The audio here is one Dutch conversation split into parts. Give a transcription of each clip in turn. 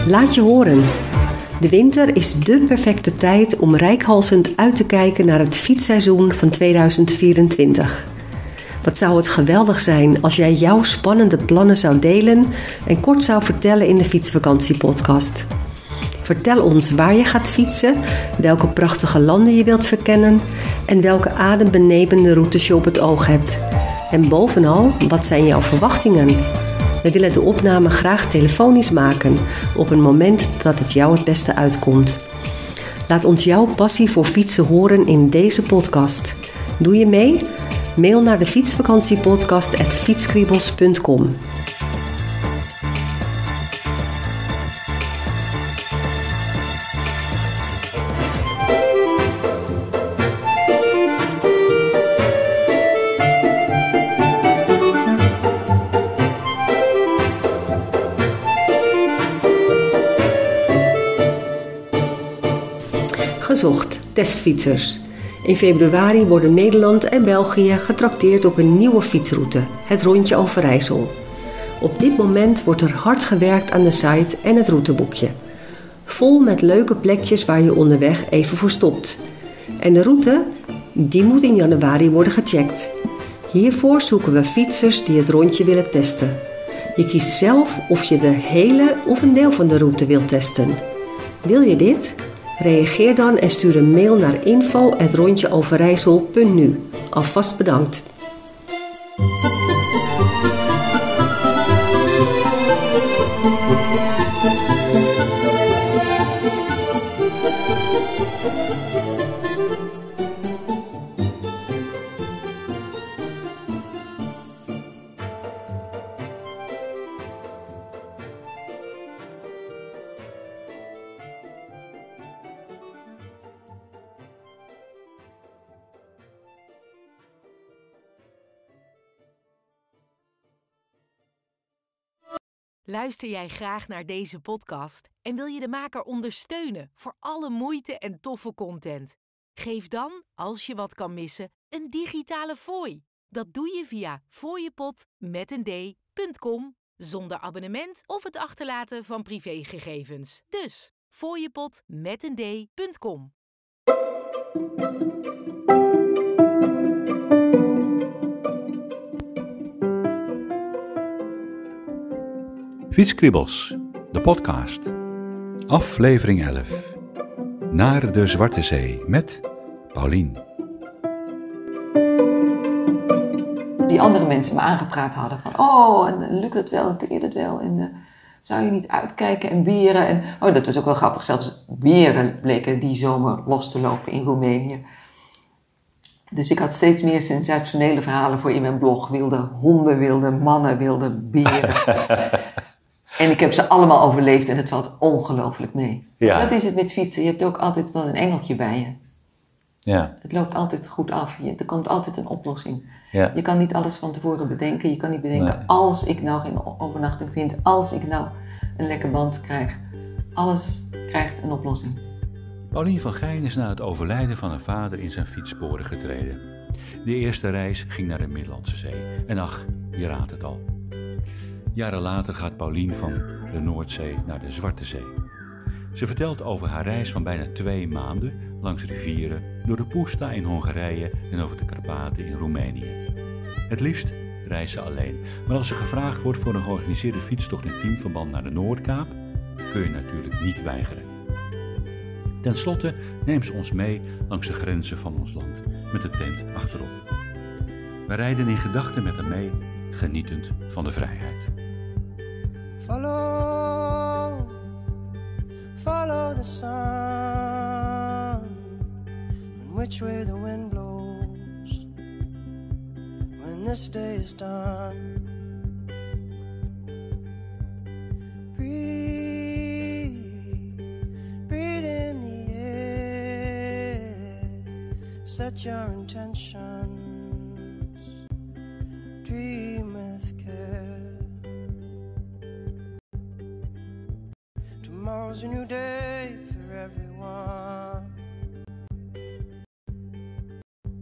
Laat je horen. De winter is dé perfecte tijd om reikhalzend uit te kijken naar het fietsseizoen van 2024. Wat zou het geweldig zijn als jij jouw spannende plannen zou delen en kort zou vertellen in de Fietsvakantiepodcast. Vertel ons waar je gaat fietsen, welke prachtige landen je wilt verkennen en welke adembenemende routes je op het oog hebt. En bovenal, wat zijn jouw verwachtingen? We willen de opname graag telefonisch maken, op een moment dat het jou het beste uitkomt. Laat ons jouw passie voor fietsen horen in deze podcast. Doe je mee? Mail naar de fietsvakantiepodcast@fietskriebels.com. Gezocht, testfietsers. In februari worden Nederland en België getrakteerd op een nieuwe fietsroute, het Rondje Overijssel. Op dit moment wordt er hard gewerkt aan de site en het routeboekje. Vol met leuke plekjes waar je onderweg even voor stopt. En de route, die moet in januari worden gecheckt. Hiervoor zoeken we fietsers die het rondje willen testen. Je kiest zelf of je de hele of een deel van de route wilt testen. Wil je dit? Reageer dan en stuur een mail naar info@rondjeoverijssel.nu. Alvast bedankt. Luister jij graag naar deze podcast en wil je de maker ondersteunen voor alle moeite en toffe content? Geef dan, als je wat kan missen, een digitale fooi. Dat doe je via fooiepot.com zonder abonnement of het achterlaten van privégegevens. Dus fooiepot.com. Fietskriebels, de podcast. Aflevering 11. Naar de Zwarte Zee met Paulien. Die andere mensen me aangepraat hadden van, oh, en lukt het wel, en kun je dat wel, en zou je niet uitkijken en beren. En, oh, dat was ook wel grappig, zelfs beren bleken die zomer los te lopen in Roemenië. Dus ik had steeds meer sensationele verhalen voor in mijn blog. Wilde honden, wilde mannen, wilde beren. En ik heb ze allemaal overleefd en het valt ongelooflijk mee. Ja. Dat is het met fietsen. Je hebt ook altijd wel een engeltje bij je. Ja. Het loopt altijd goed af. Er komt altijd een oplossing. Ja. Je kan niet alles van tevoren bedenken. Je kan niet bedenken, als ik nou geen overnachting vind, als ik nou een lekker band krijg. Alles krijgt een oplossing. Paulien van Gijn is na het overlijden van haar vader in zijn fietssporen getreden. De eerste reis ging naar de Middellandse Zee. En ach, je raadt het al. Jaren later gaat Paulien van de Noordzee naar de Zwarte Zee. Ze vertelt over haar reis van bijna 2 maanden langs rivieren, door de Puszta in Hongarije en over de Karpaten in Roemenië. Het liefst reist ze alleen, maar als ze gevraagd wordt voor een georganiseerde fietstocht in teamverband naar de Noordkaap, kun je natuurlijk niet weigeren. Ten slotte neemt ze ons mee langs de grenzen van ons land, met de tent achterop. We rijden in gedachten met haar mee, genietend van de vrijheid. Follow the sun, and which way the wind blows, when this day is done. Breathe, breathe in the air, set your intentions, dream with care. Tomorrow's a new day for everyone.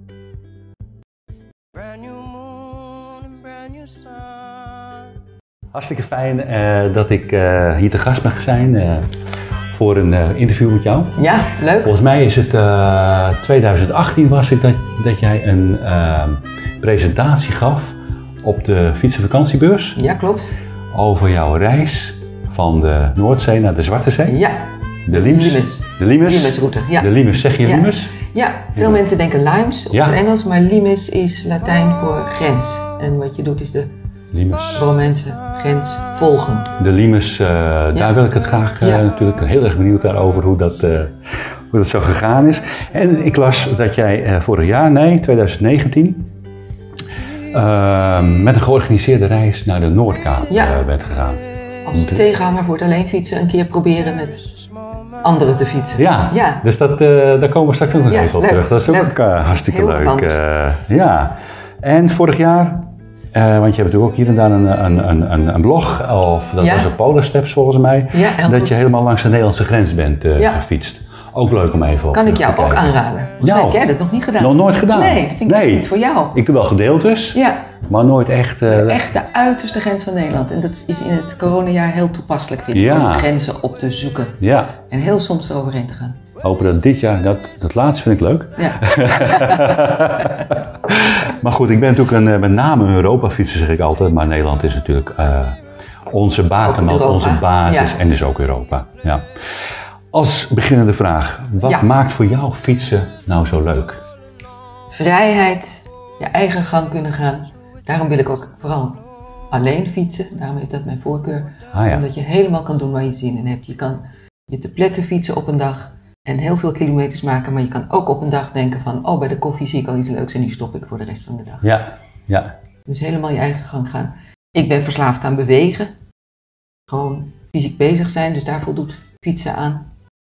Brand new moon and brand new sun. Hartstikke fijn dat ik hier te gast mag zijn voor een interview met jou. Ja, leuk. Volgens mij is het 2018 was het dat jij een presentatie gaf op de fietsenvakantiebeurs. Ja, klopt. Over jouw reis van de Noordzee naar de Zwarte Zee. Ja. De Limes. De Limesroute, ja. De Limes, zeg je Ja. Limes? Ja, veel mensen denken limes op Ja. het Engels, maar limes is Latijn voor grens. En wat je doet is de Limes. Romeinse grens volgen. De Limes, daar wil ik het graag natuurlijk heel erg benieuwd daarover hoe dat zo gegaan is. En ik las dat jij vorig jaar, 2019, met een georganiseerde reis naar de Noordkaap bent gegaan. Als tegenhanger voor het alleen fietsen een keer proberen met anderen te fietsen. Ja. Dus daar komen we straks ook nog even op leuk. terug. Dat is ook hartstikke Heel wat leuk. Ja. En vorig jaar, want je hebt natuurlijk ook hier en daar een blog, of dat was een Polar Steps volgens mij, dat je helemaal langs de Nederlandse grens bent gefietst. Ook leuk om even op Kan ik jou te ook kijken. aanraden? Volgens mij heb jij dat nog niet gedaan. Nog nooit gedaan? Nee, dat vind ik echt iets voor jou. Ik doe wel gedeeltes, maar nooit echt... Echt de uiterste grens van Nederland. En dat is in het coronajaar heel toepasselijk, vind ik, om de grenzen op te zoeken. Ja. En heel soms eroverheen te gaan. Hopen dat dit jaar, dat laatste vind ik leuk. Ja. Maar goed, ik ben natuurlijk met name een Europa-fietser, zeg ik altijd. Maar Nederland is natuurlijk onze bakermat, onze basis en dus ook Europa. Ja. Als beginnende vraag, wat maakt voor jou fietsen nou zo leuk? Vrijheid, je eigen gang kunnen gaan. Daarom wil ik ook vooral alleen fietsen. Daarom heeft dat mijn voorkeur. Omdat je helemaal kan doen waar je zin in hebt. Je kan je te pletten fietsen op een dag en heel veel kilometers maken. Maar je kan ook op een dag denken van, oh, bij de koffie zie ik al iets leuks en nu stop ik voor de rest van de dag. Ja. Dus helemaal je eigen gang gaan. Ik ben verslaafd aan bewegen. Gewoon fysiek bezig zijn, dus daar voldoet fietsen aan.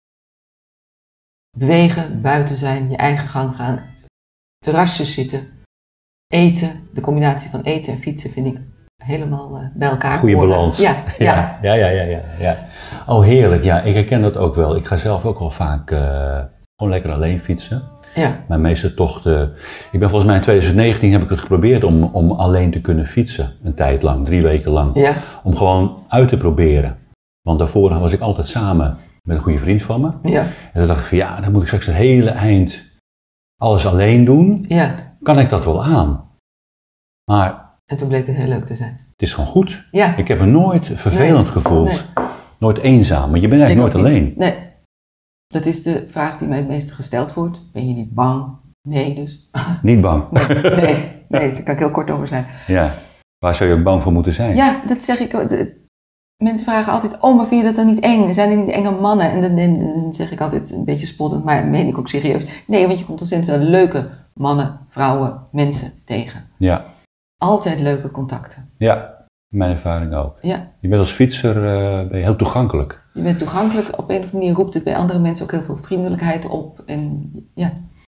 Bewegen, buiten zijn, je eigen gang gaan. Terrasjes zitten. Eten, de combinatie van eten en fietsen vind ik helemaal bij elkaar. Goede balans. Ja. Oh, heerlijk. Ja, ik herken dat ook wel. Ik ga zelf ook al vaak gewoon lekker alleen fietsen. Ja. Mijn meeste tochten... Ik ben volgens mij in 2019 heb ik het geprobeerd om alleen te kunnen fietsen. Een tijd lang, 3 weken lang. Ja. Om gewoon uit te proberen. Want daarvoor was ik altijd samen met een goede vriend van me. Ja. En toen dacht ik van dan moet ik straks het hele eind alles alleen doen. Ja. Kan ik dat wel aan? Maar... En toen bleek het heel leuk te zijn. Het is gewoon goed. Ja. Ik heb me nooit vervelend gevoeld. Nee. Nooit eenzaam. Maar je bent eigenlijk nooit alleen. Nee. Dat is de vraag die mij het meest gesteld wordt. Ben je niet bang? Nee, dus. Niet bang? Nee, daar kan ik heel kort over zijn. Ja. Waar zou je ook bang voor moeten zijn? Ja, dat zeg ik ook. Mensen vragen altijd, oh, maar vind je dat dan niet eng? Zijn er niet enge mannen? En dan zeg ik altijd een beetje spottend, maar meen ik ook serieus. Nee, want je komt ontzettend veel leuke mannen, vrouwen, mensen tegen. Ja. Altijd leuke contacten. Ja, mijn ervaring ook. Ja. Je bent als fietser ben je heel toegankelijk. Je bent toegankelijk, op een of andere manier roept het bij andere mensen ook heel veel vriendelijkheid op. En ja.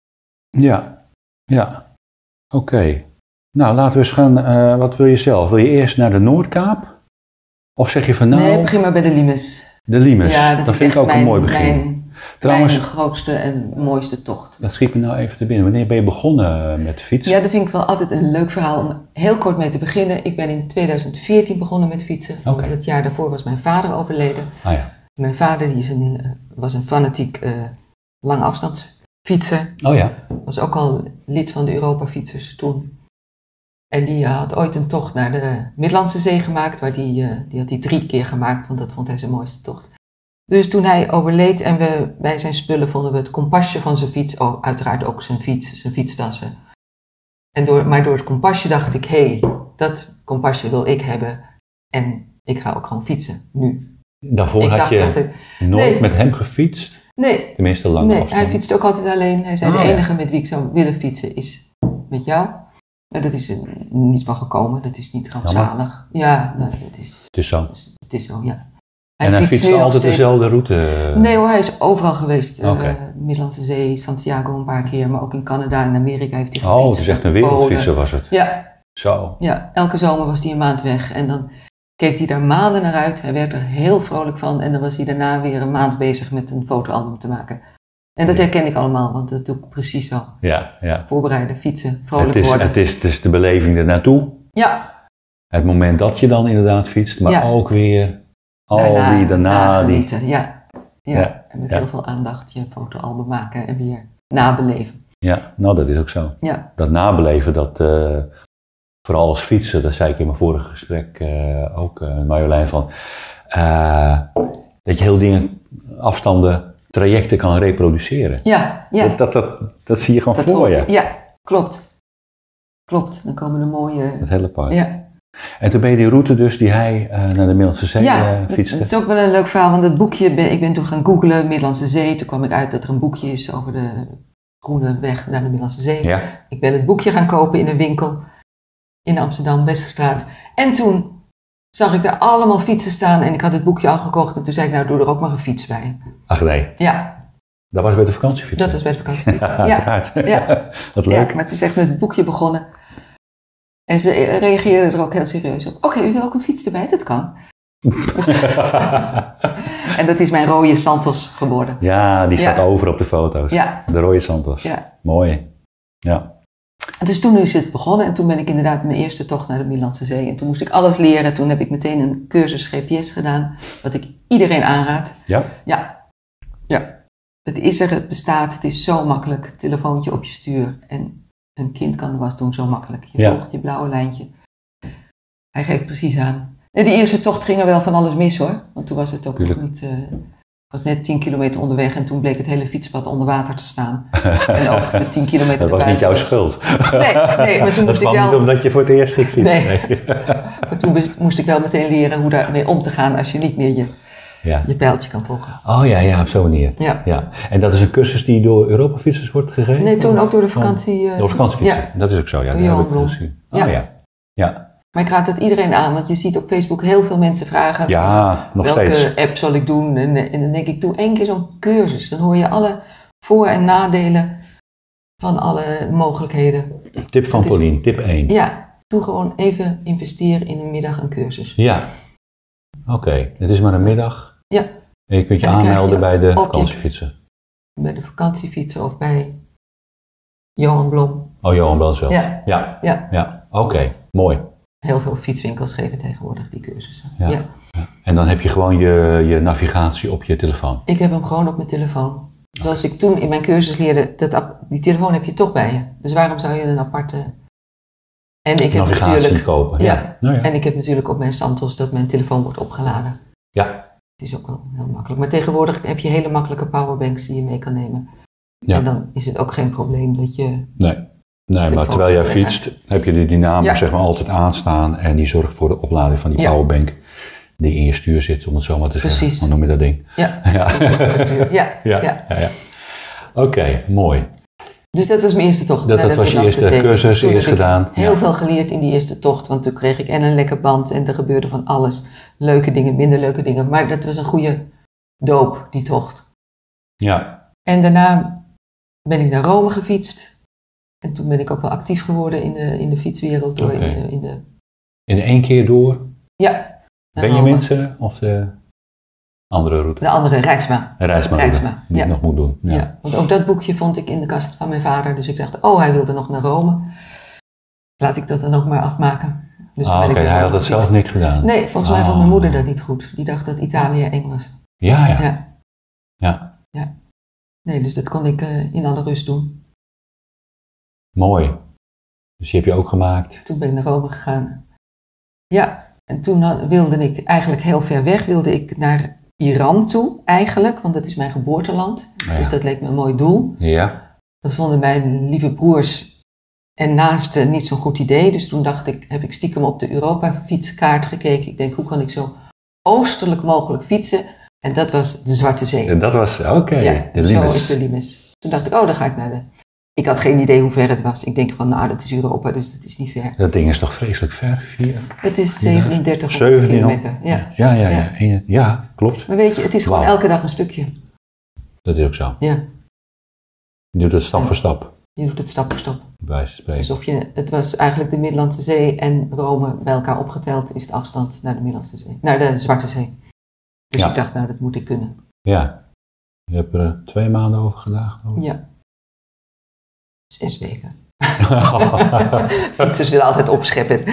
Ja. Oké. Nou, laten we eens gaan, wat wil je zelf? Wil je eerst naar de Noordkaap? Of zeg je van nou... Nee, begin maar bij de Limes. De Limes, ja, dat vind ik ook een mooi begin. Trouwens, mijn grootste en mooiste tocht. Dat schiet me nou even te binnen. Wanneer ben je begonnen met fietsen? Ja, dat vind ik wel altijd een leuk verhaal om heel kort mee te beginnen. Ik ben in 2014 begonnen met fietsen. Want het jaar daarvoor was mijn vader overleden. Mijn vader was een fanatiek langafstandsfietser. Was ook al lid van de Europa-fietsers toen. En die had ooit een tocht naar de Middellandse Zee gemaakt. Waar die had hij 3 keer gemaakt, want dat vond hij zijn mooiste tocht. Dus toen hij overleed en we bij zijn spullen vonden we het kompasje van zijn fiets, uiteraard ook zijn fietstassen. Maar door het kompasje dacht ik, dat kompasje wil ik hebben en ik ga ook gewoon fietsen, nu. Daarvoor had je nooit met hem gefietst? Nee. Tenminste lange afstand. Hij fietste ook altijd alleen. Hij zei, de enige met wie ik zou willen fietsen is met jou. Maar dat is er niet van gekomen, dat is niet rampzalig. Ja, nee, het is zo. Het is zo, ja. Hij fietst altijd dezelfde route? Nee hoor, hij is overal geweest. Middellandse Zee, Santiago een paar keer, maar ook in Canada en Amerika heeft hij gefietst. Het is echt een wereldfietser was het? Ja. Zo. Ja, elke zomer was hij een maand weg en dan keek hij daar maanden naar uit. Hij werd er heel vrolijk van en dan was hij daarna weer een maand bezig met een fotoalbum te maken. En dat herken ik allemaal, want dat doe ik precies zo. Ja. Voorbereiden, fietsen, vrolijk worden. Het is de beleving ernaartoe. Ja. Het moment dat je dan inderdaad fietst, maar Ja. ook weer daarna die... genieten. Ja. En met Ja. heel veel aandacht je fotoalbum maken en weer nabeleven. Ja, nou dat is ook zo. Ja, Dat nabeleven, dat vooral als fietsen, dat zei ik in mijn vorige gesprek ook, Marjolein, van dat je heel dingen, afstanden, trajecten kan reproduceren. ja. Dat zie je gewoon voor hoor je. Ja, klopt. Dan komen er mooie... Dat hele park. Ja. En toen ben je die route dus die hij naar de Middellandse Zee Dat fietste. is ook wel een leuk verhaal, want het boekje, ik ben toen gaan googlen, Middellandse Zee. Toen kwam ik uit dat er een boekje is over de groene weg naar de Middellandse Zee. Ja. Ik ben het boekje gaan kopen in een winkel in Amsterdam, Westerstraat. En toen zag ik daar allemaal fietsen staan en ik had het boekje al gekocht. En toen zei ik, nou doe er ook maar een fiets bij. Ach nee, Ja, dat was bij de vakantiefiets. dat was bij de vakantiefiets. Ja, uiteraard. Ja. Wat leuk. Ja, maar het is echt met het boekje begonnen. En ze reageerden er ook heel serieus op. Oké, u wil ook een fiets erbij? Dat kan. En dat is mijn rode Santos geworden. Ja, die staat Ja. over op de foto's. Ja. De rode Santos. Ja. Mooi. Ja. Dus toen is het begonnen en toen ben ik inderdaad mijn eerste tocht naar de Middellandse Zee. En toen moest ik alles leren. Toen heb ik meteen een cursus GPS gedaan, wat ik iedereen aanraad. Ja? Ja. Het is er, het bestaat, het is zo makkelijk. Telefoontje op je stuur en een kind kan de was doen zo makkelijk. Je Ja. volgt je blauwe lijntje. Hij geeft precies aan. En die eerste tocht ging er wel van alles mis hoor. Want toen was het ook nog Tuurlijk. niet... ik was net 10 kilometer onderweg en toen bleek het hele fietspad onder water te staan. En ook de 10 kilometer Dat was niet erbuiten jouw schuld. Nee, maar toen Dat moest ik kwam wel... niet omdat je voor het eerst fietste. Nee. Maar toen moest ik wel meteen leren hoe daarmee om te gaan als je niet meer Ja. je pijltje kan volgen. Oh ja, op zo'n manier. Ja. Ja. En dat is een cursus die door Europafietsers wordt gegeven? Nee, toen ook door de vakantie... Door vakantiefietsen. Ja. Dat is ook zo, ja. Door Dat heb Johan ik Blom. gezien. Ja. Oh ja. Ja. Maar ik raad het iedereen aan, want je ziet op Facebook heel veel mensen vragen... Ja, nog welke steeds. app zal ik doen? En dan denk ik, doe 1 keer zo'n cursus. Dan hoor je alle voor- en nadelen van alle mogelijkheden. Tip van Dat is- Paulien, tip 1. Ja, doe gewoon even investeren in een middag een cursus. Ja. Oké, het is maar een middag. Ja. En je kunt je En dan krijg aanmelden je bij de op je- vakantiefietsen. Bij de vakantiefietsen of bij Johan Blom. Oh, Johan Bel zelf. Ja. Ja. Oké, mooi. Heel veel fietswinkels geven tegenwoordig die cursussen. Ja. Ja. En dan heb je gewoon je navigatie op je telefoon. Ik heb hem gewoon op mijn telefoon. Zoals ik toen in mijn cursus leerde, die telefoon heb je toch bij je. Dus waarom zou je een aparte... En ik heb Navigatie natuurlijk... kopen. Ja. Nou ja. En ik heb natuurlijk op mijn Santos dat mijn telefoon wordt opgeladen. Ja. Het is ook wel heel makkelijk. Maar tegenwoordig heb je hele makkelijke powerbanks die je mee kan nemen. Ja. En dan is het ook geen probleem dat je... Nee, maar telefoon terwijl jij weg. fietst, heb je de dynamo Ja. zeg maar altijd aanstaan en die zorgt voor de oplading van die Ja. powerbank die in je stuur zit, om het zo maar te zeggen. Precies. Hoe noem je dat ding? Ja. Ja. Oké, mooi. Dus dat was mijn eerste tocht. Dat naar de was je Middellandse eerste Zee. cursus, Toen eerst heb ik gedaan. Heel Ja. veel geleerd in die eerste tocht, want toen kreeg ik en een lekker band en er gebeurde van alles. Leuke dingen, minder leuke dingen. Maar dat was een goede doop, die tocht. Ja, En daarna ben ik naar Rome gefietst. En toen ben ik ook wel actief geworden in de fietswereld. Door Oké. in de, in één keer door. ja, naar Ben je Rome. mensen of de andere route? De andere, Rijtsma. Rijtsma, Rijtsma, die ja. ik nog moet doen. Ja. Ja, want ook dat boekje vond ik in de kast van mijn vader. Dus ik dacht, oh, hij wilde nog naar Rome. Laat ik dat dan ook maar afmaken. Dus toen ben ik Oké, weer hij had Rome het zelf gefietst. niet gedaan. Nee, volgens mij vond mijn moeder dat niet goed. Die dacht dat Italië eng was. Ja. Ja. Nee, dus dat kon ik in alle rust doen. Mooi. Dus die heb je ook gemaakt. Toen ben ik naar Rome gegaan. Ja, en toen wilde ik eigenlijk heel ver weg. Wilde ik naar Iran toe, eigenlijk. Want dat is mijn geboorteland. Nou ja. Dus dat leek me een mooi doel. Ja. Dat vonden mijn lieve broers en naasten niet zo'n goed idee. Dus toen dacht ik, heb ik stiekem op de Europa-fietskaart gekeken. Ik denk, hoe kan ik zo oostelijk mogelijk fietsen? En dat was de Zwarte Zee. En dat was, oké, Ja, de zo Limes. is de Limes. Toen dacht ik, oh, dan ga ik naar de... Ik had geen idee hoe ver het was. Ik denk van, nou, dat is Europa, dus dat is niet ver. Dat ding is toch vreselijk ver? Het is 37 1700. kilometer. Ja. Ja, klopt. Maar weet je, het is gewoon Wauw. elke dag een stukje. Dat is ook zo. Ja, Je doet het stap voor stap, je doet het stap voor stap. bij wijze van spreken. Dus het was eigenlijk de Middellandse Zee en Rome bij elkaar opgeteld is de afstand naar de Middellandse Zee. Naar de Zwarte Zee. Dus Ja. ik dacht, nou, dat moet ik kunnen. Ja. Je hebt er 2 maanden over gedaan, geloof ik. Ja. 6 weken. Fietsers willen altijd opscheppen.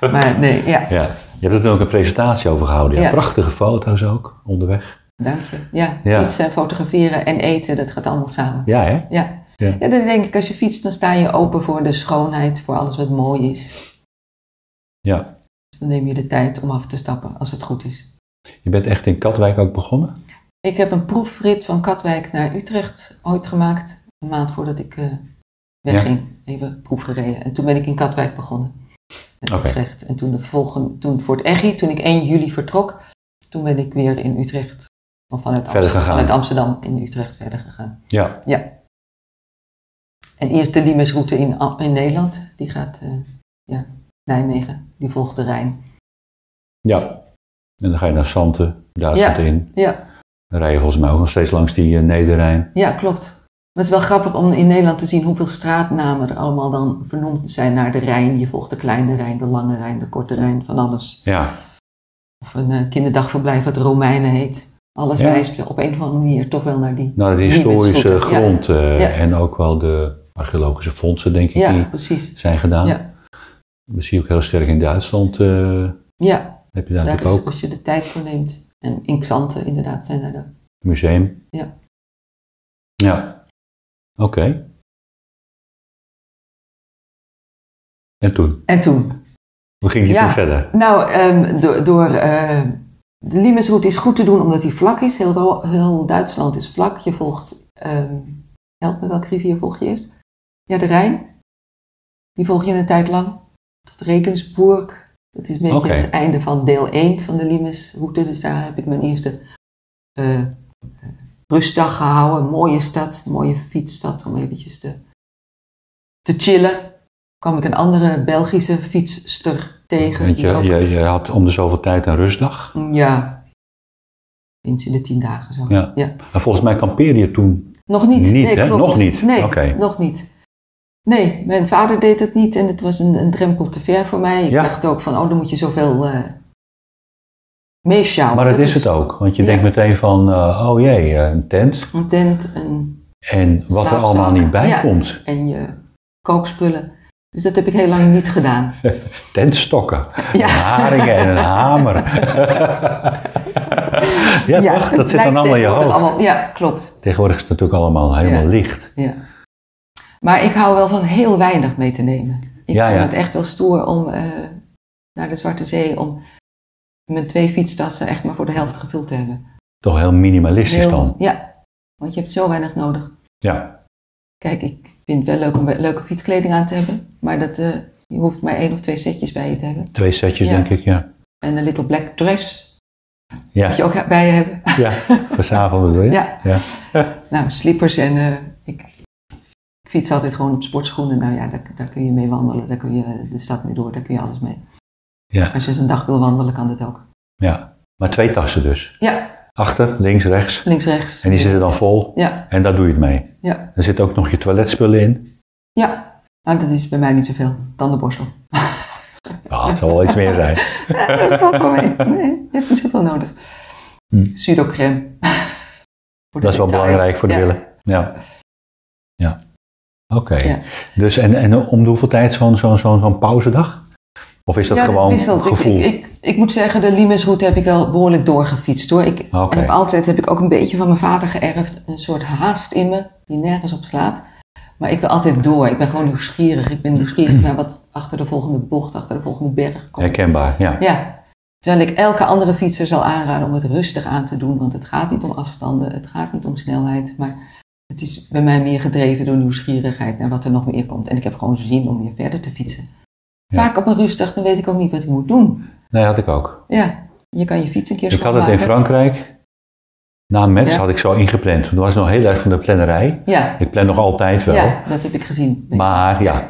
Maar nee, ja. Ja. Je hebt er ook een presentatie over gehouden. Ja. Ja. Prachtige foto's ook, onderweg. Dank je. Ja, Ja. fietsen, fotograferen en eten, dat gaat allemaal samen. Ja, hè? Ja. Ja. Ja, dan denk ik, als je fietst, dan sta je open voor de schoonheid, voor alles wat mooi is. Ja. Dus dan neem je de tijd om af te stappen, als het goed is. Je bent echt in Katwijk ook begonnen? Ik heb een proefrit van Katwijk naar Utrecht ooit gemaakt, een maand voordat ik wegging. Even proefgereden. En toen ben ik in Katwijk begonnen. Met Oké. Utrecht. En toen voor het EGI, toen ik 1 juli vertrok, toen ben ik weer in Utrecht, of vanuit Amsterdam in Utrecht verder gegaan. Ja. Ja. En eerst de Limesroute in Nederland, die gaat Nijmegen, die volgt de Rijn. Ja. En dan ga je naar Santen, Duitsland in. Ja, Dan rij je volgens mij ook nog steeds langs die Nederrijn. ja, klopt. Maar het is wel grappig om in Nederland te zien hoeveel straatnamen er allemaal dan vernoemd zijn naar de Rijn. Je volgt de kleine Rijn, de lange Rijn, de korte Rijn, van alles. Ja. Of een kinderdagverblijf wat Romeinen heet. Alles wijst op een of andere manier toch wel naar die Naar de historische Limesroute. grond Ja. en ook wel de archeologische fondsen, denk ik, Ja, die precies. zijn gedaan. Ja. Dat zie je ook heel sterk in Duitsland. Ja, Heb je daar daar natuurlijk is, ook. als je de tijd voor neemt. En in Xanten inderdaad zijn daar de... Museum. Ja. Ja. Oké. En toen? En toen? Hoe ging je Ja. toen verder? Nou, de Limesroute is goed te doen omdat die vlak is. Heel Duitsland is vlak. Je volgt, help me, welke rivier volg je eerst? Ja, de Rijn. Die volg je een tijd lang. Tot Regensburg. Dat is een beetje het einde van deel 1 van de Limesroute. Dus daar heb ik mijn eerste rustdag gehouden. Mooie stad, mooie fietsstad om eventjes te chillen. Kwam ik een andere Belgische fietsster tegen. Want die ook- je had om de zoveel tijd een rustdag. Ja, eens in de 10 dagen zo. Ja. En volgens mij kampeerde je toen. Nog niet. Niet, nee, hè? klopt. Nog niet? Nee, Oké. nog niet. Nee, mijn vader deed het niet en het was een drempel te ver voor mij. Ik Ja. dacht ook van, dan moet je zoveel meesjouwen. Maar dat is het ook. Want je Ja. denkt meteen van, oh jee, een tent. Een tent, een En wat er slaapzak. allemaal niet bij Ja. komt. En je kookspullen. Dus dat heb ik heel lang niet gedaan. Tentstokken, Ja. haringen en een hamer. ja, toch? Dat zit dan allemaal in je hoofd. Ja, klopt. Tegenwoordig is het natuurlijk allemaal helemaal licht. Ja. Maar ik hou wel van heel weinig mee te nemen. Ik Ja, vond ja. het echt wel stoer om naar de Zwarte Zee, om mijn 2 fietstassen echt maar voor de helft gevuld te hebben. Toch heel minimalistisch dan. Ja, want je hebt zo weinig nodig. Ja. Kijk, ik vind het wel leuk om leuke fietskleding aan te hebben, maar je hoeft maar 1 of 2 setjes bij je te hebben. 2 setjes, Ja. denk ik, ja. En een little black dress Ja, moet je ook bij je hebben. ja. Voor 's avonds bedoel je? Ja. Nou, slippers en ik fiets altijd gewoon op sportschoenen. Nou ja, daar kun je mee wandelen, daar kun je de stad mee door, daar kun je alles mee. Ja. Als je eens een dag wil wandelen, kan dat ook. Ja. Maar 2 tassen dus. Ja, Achter, links, rechts. links, rechts. En die zitten dan vol. Ja, En daar doe je het mee. ja, Er zitten ook nog je toiletspullen in. ja. Maar dat is bij mij niet zoveel. Tandenborstel. Ja, het zal wel iets meer zijn. Ja, dat valt wel mee. Nee, je hebt niet zoveel nodig. Sudocrème. Voor de Dat is wel details. belangrijk voor de Ja. billen. Ja. Ja. Oké. Ja. Dus en om de hoeveel tijd zo'n pauzedag? Of is dat Ja, gewoon wisselt. gevoel? Ik moet zeggen, de Limesroute heb ik wel behoorlijk doorgefietst hoor. Oké. Heb ik ook een beetje van mijn vader geërfd. Een soort haast in me, die nergens op slaat. Maar ik wil altijd door. Ik ben gewoon nieuwsgierig. Ik ben nieuwsgierig naar wat achter de volgende bocht, achter de volgende berg komt. Herkenbaar, ja. Ja. Terwijl ik elke andere fietser zal aanraden om het rustig aan te doen. Want het gaat niet om afstanden, het gaat niet om snelheid. Maar het is bij mij meer gedreven door nieuwsgierigheid naar wat er nog meer komt. En ik heb gewoon zin om weer verder te fietsen. Ja. Vaak op een rustdag, dan weet ik ook niet wat ik moet doen. Nee, had ik ook. Ja, je kan je fiets een keer Ik had het schoonmaken. in Frankrijk. Na Metz Ja. had ik zo ingepland. Toen was ik nog heel erg van de plannerij. Ja, Ik plan nog altijd wel. ja, dat heb ik gezien. Maar ja.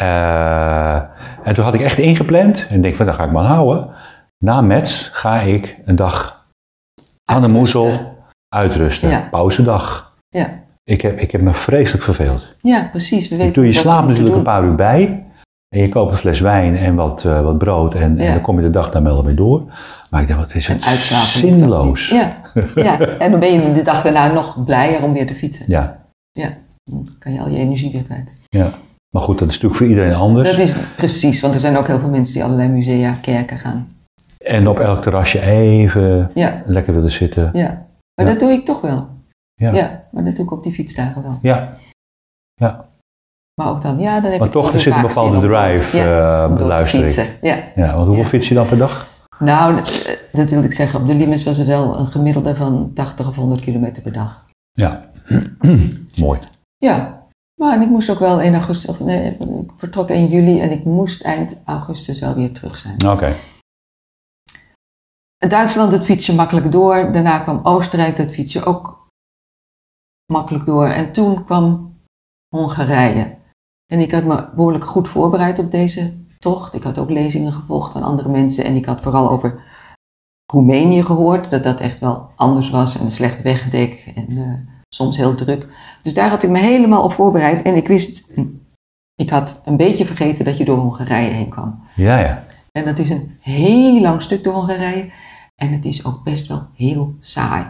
En toen had ik echt ingepland. En ik denk van, dat ga ik maar houden. Na Metz ga ik een dag aan de moezel uitrusten. Ja. Pauzedag. Ja. Ik heb me vreselijk verveeld. Ja, precies. We weten Toen je wat we slaapt moeten natuurlijk een doen. paar uur bij. En je koopt een fles wijn en wat brood. En dan kom je de dag daar wel mee door. Maar ik dacht, wat is En het uitslapen hoeft ook zinloos. niet. Ja. En dan ben je de dag daarna nog blijer om weer te fietsen. Ja. Dan kan je al je energie weer kwijt. Ja. Maar goed, dat is natuurlijk voor iedereen anders. Dat is precies, want er zijn ook heel veel mensen die allerlei musea, kerken gaan. En op elk terrasje even lekker willen zitten. Ja, maar dat doe ik toch wel. Ja. Ja, maar dat doe ik op die fietsdagen wel. Ja. Maar ook dan, dan heb maar ik toch, er zit een bepaalde drive, luister ik. Ja, want hoeveel fiets je dan per dag? Nou, dat wilde ik zeggen. Op de Limes was het wel een gemiddelde van 80 of 100 kilometer per dag. Ja, mooi. Ja, maar ik moest ook wel 1 augustus, ik vertrok 1 juli en ik moest eind augustus wel weer terug zijn. Oké. Duitsland, dat fiets je makkelijk door. Daarna kwam Oostenrijk, dat fiets je ook makkelijk door. En toen kwam Hongarije. En ik had me behoorlijk goed voorbereid op deze tocht. Ik had ook lezingen gevolgd van andere mensen. En ik had vooral over Roemenië gehoord. Dat dat echt wel anders was. En een slecht wegdek. En soms heel druk. Dus daar had ik me helemaal op voorbereid. En ik had een beetje vergeten dat je door Hongarije heen kwam. Ja. En dat is een heel lang stuk door Hongarije. En het is ook best wel heel saai.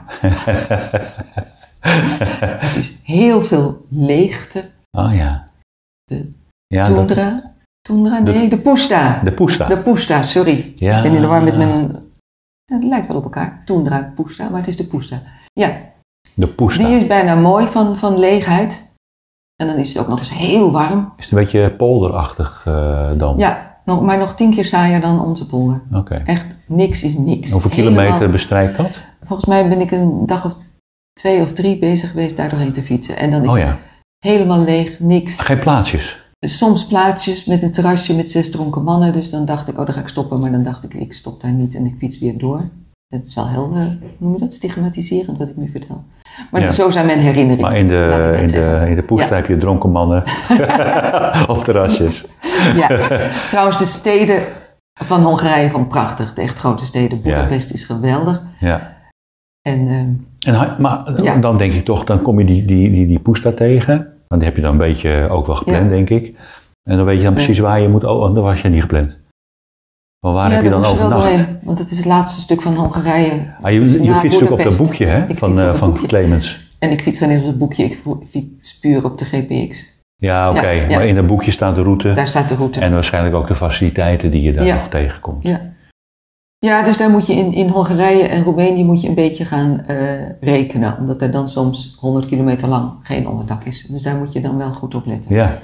Het is heel veel leegte. Oh ja. De Tundra? Nee, de Pusta. De Pusta, sorry. Ja. Ik ben in de war met mijn... Het lijkt wel op elkaar. Tundra, Pusta, maar het is de Pusta. Ja. De Pusta. Die is bijna mooi van leegheid. En dan is het ook nog eens heel warm. Is het een beetje polderachtig dan? Ja, maar nog 10 keer saaier dan onze polder. Oké. Echt, niks is niks. Hoeveel kilometer bestrijkt dat? Volgens mij ben ik een dag of 2 of 3 bezig geweest daar doorheen te fietsen. En dan is het helemaal leeg, niks. Geen plaatsjes? Dus soms plaatsjes met een terrasje met 6 dronken mannen. Dus dan dacht ik, daar ga ik stoppen. Maar dan dacht ik stop daar niet en ik fiets weer door. Het is wel heel, hoe noem je dat, stigmatiserend wat ik nu vertel. Maar zo zijn mijn herinneringen. Maar in de Pusta heb je dronken mannen op terrasjes. Ja, trouwens de steden van Hongarije van prachtig. De echt grote steden. Boedapest is geweldig. Ja. Maar dan denk ik toch, dan kom je die Pusta tegen. Want die heb je dan een beetje ook wel gepland, denk ik. En dan weet je dan precies waar je moet... Oh, dan was je niet gepland. Maar waar heb je dan overnacht? Want het is het laatste stuk van Hongarije. Je fietst ook op dat boekje, hè? Van Clemens. En ik fiets geen eens op het boekje, ik fiets puur op de GPX. Ja, oké. Maar in dat boekje staat de route. Daar staat de route. En waarschijnlijk ook de faciliteiten die je daar nog tegenkomt. Ja, dus daar moet je in Hongarije en Roemenië moet je een beetje gaan rekenen. Omdat er dan soms 100 kilometer lang geen onderdak is. Dus daar moet je dan wel goed op letten. Ja.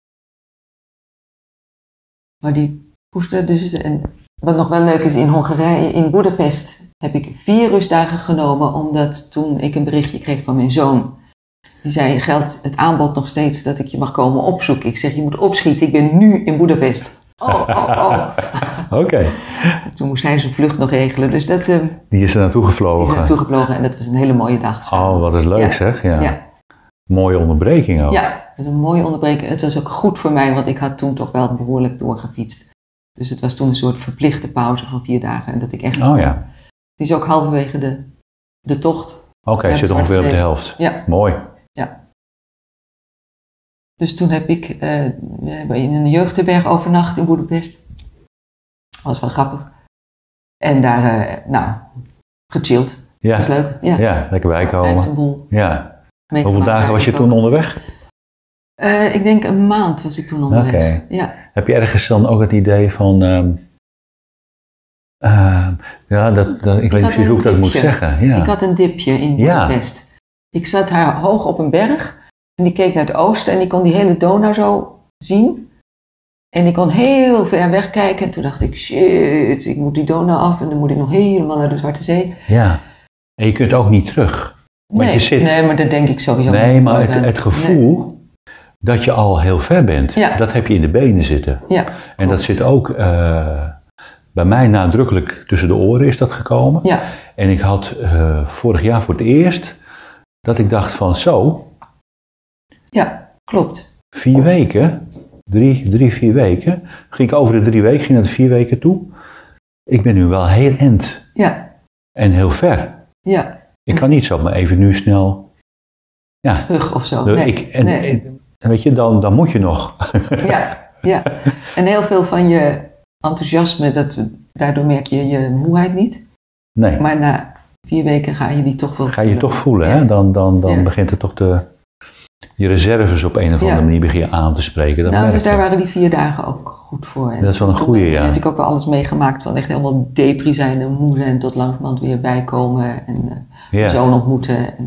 Maar die Pusta dus... En wat nog wel leuk is, in Hongarije, in Boedapest, heb ik 4 rustdagen genomen. Omdat toen ik een berichtje kreeg van mijn zoon. Die zei, geldt het aanbod nog steeds dat ik je mag komen opzoeken? Ik zeg, je moet opschieten, ik ben nu in Boedapest. Oké. Toen moest hij zijn vlucht nog regelen. Dus dat, die is er naartoe gevlogen. En dat was een hele mooie dag. Oh, wat is leuk zeg. Ja. Mooie onderbreking ook. Ja, het was een mooie onderbreking. Het was ook goed voor mij, want ik had toen toch wel behoorlijk doorgefietst. Dus het was toen een soort verplichte pauze van 4 dagen. En dat ik echt... Het is ook halverwege de tocht. Oké, zit ongeveer op de helft. Ja. Mooi. Ja. Dus toen heb ik we hebben in een jeugdherberg overnacht in Boedapest. Dat was wel grappig. En daar, gechilled. Ja. Dat was leuk. Ja, lekker bijkomen. Een boel. Ja. Hoeveel dagen was je toen onderweg? Ik denk een maand was ik toen onderweg. Okay. Ja. Heb je ergens dan ook het idee van... ik weet niet precies hoe ik dat moet zeggen. Ja. Ik had een dipje in Boedapest. Ja. Ik zat daar hoog op een berg. En ik keek naar het oosten en ik kon die hele Donau zo zien. En ik kon heel ver wegkijken. En toen dacht ik, shit, ik moet die Donau af. En dan moet ik nog helemaal naar de Zwarte Zee. Ja, en je kunt ook niet terug. Want nee, maar dat denk ik sowieso niet. Nee, maar het gevoel dat je al heel ver bent, dat heb je in de benen zitten. Ja, en dat zit ook, bij mij nadrukkelijk tussen de oren is dat gekomen. Ja. En ik had vorig jaar voor het eerst dat ik dacht van zo... Ja, klopt. 4 weken, 4 weken, ging ik over de 3 weken, ging naar de 4 weken toe. Ik ben nu wel heel end. Ja. En heel ver. Ja. Ik kan niet zomaar even nu snel... terug of zo. Weet je, dan moet je nog. Ja. En heel veel van je enthousiasme, daardoor merk je je moeheid niet. Nee. Maar na 4 weken ga je die toch wel voelen. Hè? Dan begint het toch Je reserves op een of andere manier begin je aan te spreken. Dat Nou, merk dus daar je. waren die 4 dagen ook goed voor. En Dat is wel een toen goeie, ja. heb ik ook wel alles meegemaakt van echt helemaal depri zijn en moe zijn tot langzamerhand weer bijkomen en mijn zoon ontmoeten.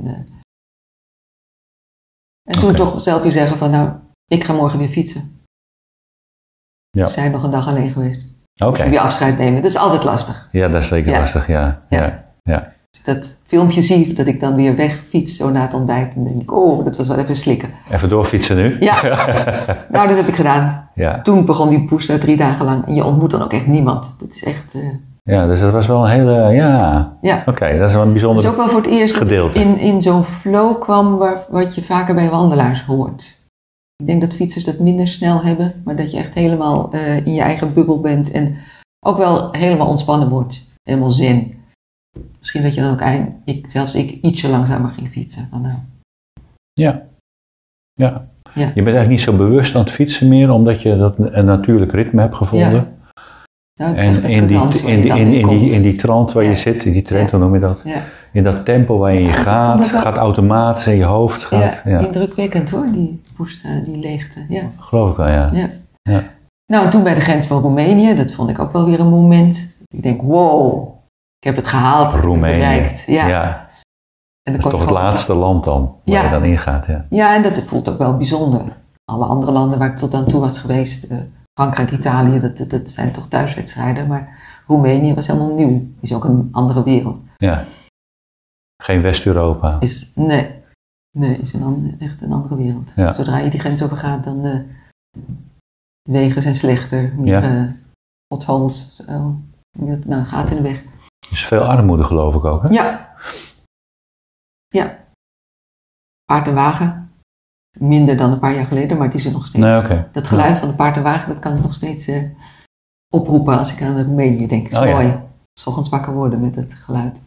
En toen Oké. toch zelf weer zeggen van nou, ik ga morgen weer fietsen. Ja. We zijn nog een dag alleen geweest. Oké. Dus weer afscheid nemen. Dat is altijd lastig. Ja, dat is zeker Ja. lastig, ja. Ja. Ja. Als ik dat filmpje zie, dat ik dan weer wegfiets zo na het ontbijt, dan denk ik, oh, dat was wel even slikken. Even doorfietsen nu. Ja, nou dat heb ik gedaan. Ja. Toen begon die booster 3 dagen lang en je ontmoet dan ook echt niemand. Dat is echt, Ja, dus dat was wel een hele, ja. Oké, dat is wel een Het bijzonder is ook wel voor het eerst dat gedeelte. ik in zo'n flow kwam wat je vaker bij wandelaars hoort. Ik denk dat fietsers dat minder snel hebben, maar dat je echt helemaal in je eigen bubbel bent en ook wel helemaal ontspannen wordt. Helemaal zen. Misschien dat je dan ook zelfs ik ietsje langzamer ging fietsen. Van, nou, Ja. Ja. Je bent eigenlijk niet zo bewust aan het fietsen meer, omdat je dat een natuurlijk ritme hebt gevonden. nou, het is En echt een in cadans waar je dan in komt. die trant waar je Ja. zit, in die trend, Ja. hoe noem je dat? Ja. In dat tempo waarin je Ja, ik gaat, vond dat wel- gaat automatisch in je hoofd. Gaat, Ja, indrukwekkend hoor, die booster, die leegte. Ja. Geloof ik wel, ja. Ja. Ja. Nou, en toen bij de grens van Roemenië, dat vond ik ook wel weer een moment. Ik denk, wow, ik heb het gehaald, ik heb het Roemenië. bereikt. Ja. Ja. En Dat dan is kon toch je het laatste land dan, waar Ja. je dan ingaat. Ja. Ja, en dat voelt ook wel bijzonder. Alle andere landen waar ik tot dan toe was geweest, Frankrijk, Italië, dat zijn toch thuiswedstrijden. Maar Roemenië was helemaal nieuw. Is ook een andere wereld. Ja. Geen West-Europa. Nee, is echt een andere wereld. Ja. Zodra je die grens overgaat, dan de wegen zijn slechter. Ja. Meer potholes, zo. Nou, gaat in de weg. Dus veel armoede geloof ik ook, hè? Ja. Ja. Paard en wagen. Minder dan een paar jaar geleden, maar het is er nog steeds. Nee, oké. Dat geluid van de paard en wagen, dat kan ik nog steeds oproepen als ik aan Roemenië denk. Dat is Oh, ja. mooi. 's Ochtends wakker worden met het geluid.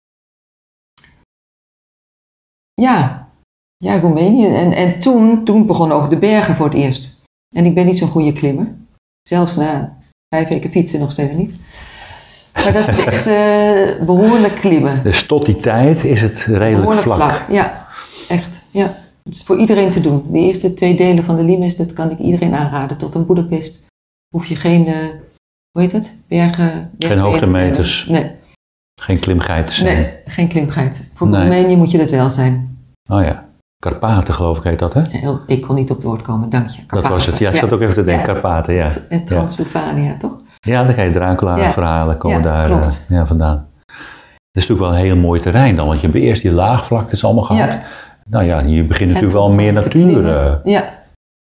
Ja, Roemenië. En toen begonnen ook de bergen voor het eerst. En ik ben niet zo'n goede klimmer. Zelfs na 5 weken fietsen nog steeds niet. Maar dat is echt behoorlijk klimmen. Dus tot die tijd is het redelijk Behoorlijk vlak. Ja, echt. Ja. Het is voor iedereen te doen. De eerste 2 delen van de Limes, dat kan ik iedereen aanraden. Tot aan Boedapest hoef je geen, hoe heet het? Bergen. Geen hoogtemeters. Nee, Geen klimgeiten zijn. nee, geen klimgeit. Voor Nee. Roemenië moet je dat wel zijn. Oh ja. Karpaten geloof ik heet dat, hè? Ik kon niet op het woord komen, dank je. Dat was het. Ja, ik zat ook even te denken. Ja. Karpaten, ja. En Transylvania, toch? Ja, dan kan je Dracula-verhalen komen Ja, daar klopt. vandaan. Dat is natuurlijk wel een heel mooi terrein dan, want je hebt eerst die laagvlaktes allemaal gehad. Ja. Nou ja, je begint En natuurlijk toen wel meer begon ik te natuur. klimmen. Ja.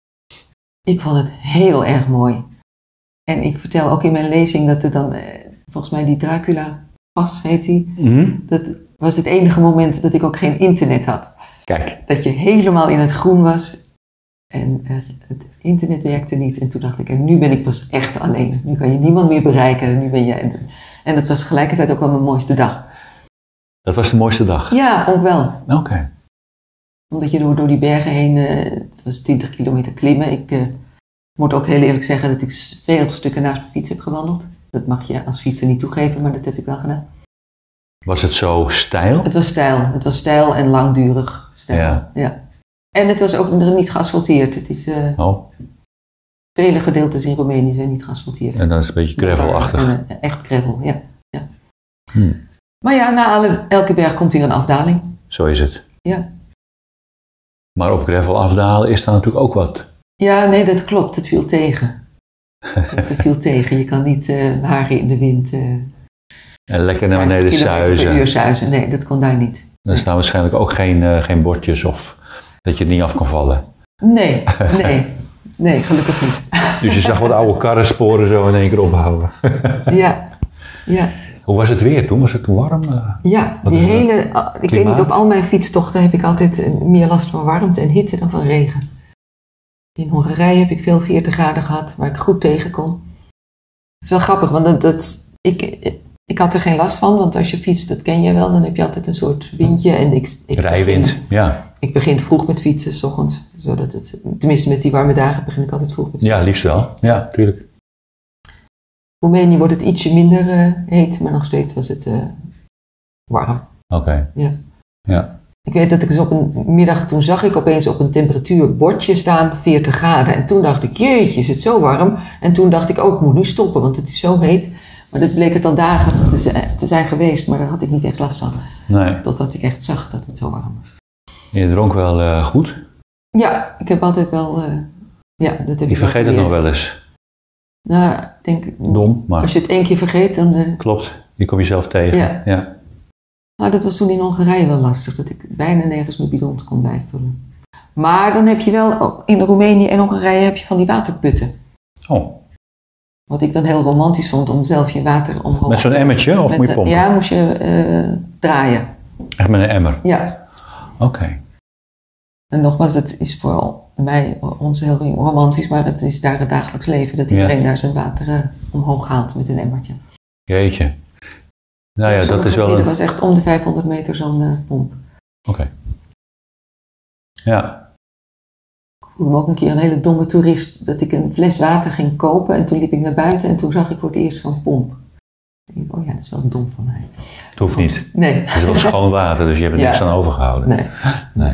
Ik vond het heel erg mooi. En ik vertel ook in mijn lezing dat er dan, volgens mij die Dracula-pas heet die. Dat was het enige moment dat ik ook geen internet had. Kijk, Dat je helemaal in het groen was en het internet werkte niet. En toen dacht ik, en nu ben ik pas echt alleen. Nu kan je niemand meer bereiken. Nu ben je, en dat was tegelijkertijd ook wel mijn mooiste dag. dat was de mooiste dag. Ja, vond ik wel. Oké. Omdat je door die bergen heen, het was 20 kilometer klimmen. Ik moet ook heel eerlijk zeggen dat ik veel stukken naast mijn fiets heb gewandeld. Dat mag je als fietser niet toegeven, maar dat heb ik wel gedaan. Was het zo steil? Het was steil en langdurig steil. Ja. En het was ook niet geasfalteerd. Het is, Oh, vele gedeeltes in Roemenië zijn niet geasfalteerd. en dan is het een beetje gravelachtig. En, echt gravel, ja. Hmm. Maar ja, na elke berg komt hier een afdaling. Zo is het. Ja. Maar op gravel afdalen is daar natuurlijk ook wat. Ja, nee, dat klopt. Het viel tegen. Het viel tegen. Je kan niet haren in de wind. En lekker naar 50 beneden kilometer per zuizen. uur zuizen. Nee, dat kon daar niet. Er staan waarschijnlijk ook geen bordjes of dat je het niet af kan vallen. Nee, gelukkig niet. Dus je zag wat oude karrensporen zo in één keer ophouden. Ja. Hoe was het weer toen? Was het warm? Ja, Wat die is dat? hele, ik weet niet, op al mijn fietstochten heb ik altijd meer last van warmte en hitte dan van regen. In Hongarije heb ik veel 40 graden gehad, waar ik goed tegen kon. Het is wel grappig, want ik had er geen last van, want als je fietst, dat ken je wel, dan heb je altijd een soort windje. En Rijwind, ja. Ik begin vroeg met fietsen, 's ochtends, zodat het, tenminste met die warme dagen begin ik altijd vroeg met fietsen. Ja, liefst wel. Ja, tuurlijk. Roemenië wordt het ietsje minder heet, maar nog steeds was het warm. Oké. Ja. Ja. Ik weet dat ik dus op een middag, toen zag ik opeens op een temperatuurbordje staan 40 graden. En toen dacht ik, jeetje, is het zo warm? En toen dacht ik ook, ik moet nu stoppen, want het is zo heet. Maar dat bleek het al dagen te zijn geweest, maar daar had ik niet echt last van. Nee. Totdat ik echt zag dat het zo warm was. En je dronk wel goed? Ja, ik heb altijd wel, dat heb ik Je vergeet het nog wel eens. Nou, ik denk, Dom, maar... als je het 1 keer vergeet, dan... Klopt, je komt jezelf tegen. Ja. Nou, dat was toen in Hongarije wel lastig, dat ik bijna nergens mijn bidons kon bijvullen. Maar dan heb je wel, ook in Roemenië en Hongarije heb je van die waterputten. Oh. Wat ik dan heel romantisch vond, om zelf je water omhoog... Met zo'n emmertje of moet je pompen? Ja, moest je draaien. Echt met een emmer? Ja. Oké. En nogmaals, het is voor ons heel romantisch, maar het is daar het dagelijks leven, dat iedereen daar zijn water omhoog haalt met een emmertje. Jeetje. Nou ja, dat is wel... Het was echt om de 500 meter zo'n pomp. Oké. Ja. Ik voelde me ook een keer een hele domme toerist, dat ik een fles water ging kopen en toen liep ik naar buiten en toen zag ik voor het eerst zo'n pomp. Ik dacht, oh ja, dat is wel dom van mij. Het hoeft niet. Nee. Het is wel schoon water, dus je hebt er niks aan overgehouden. Nee.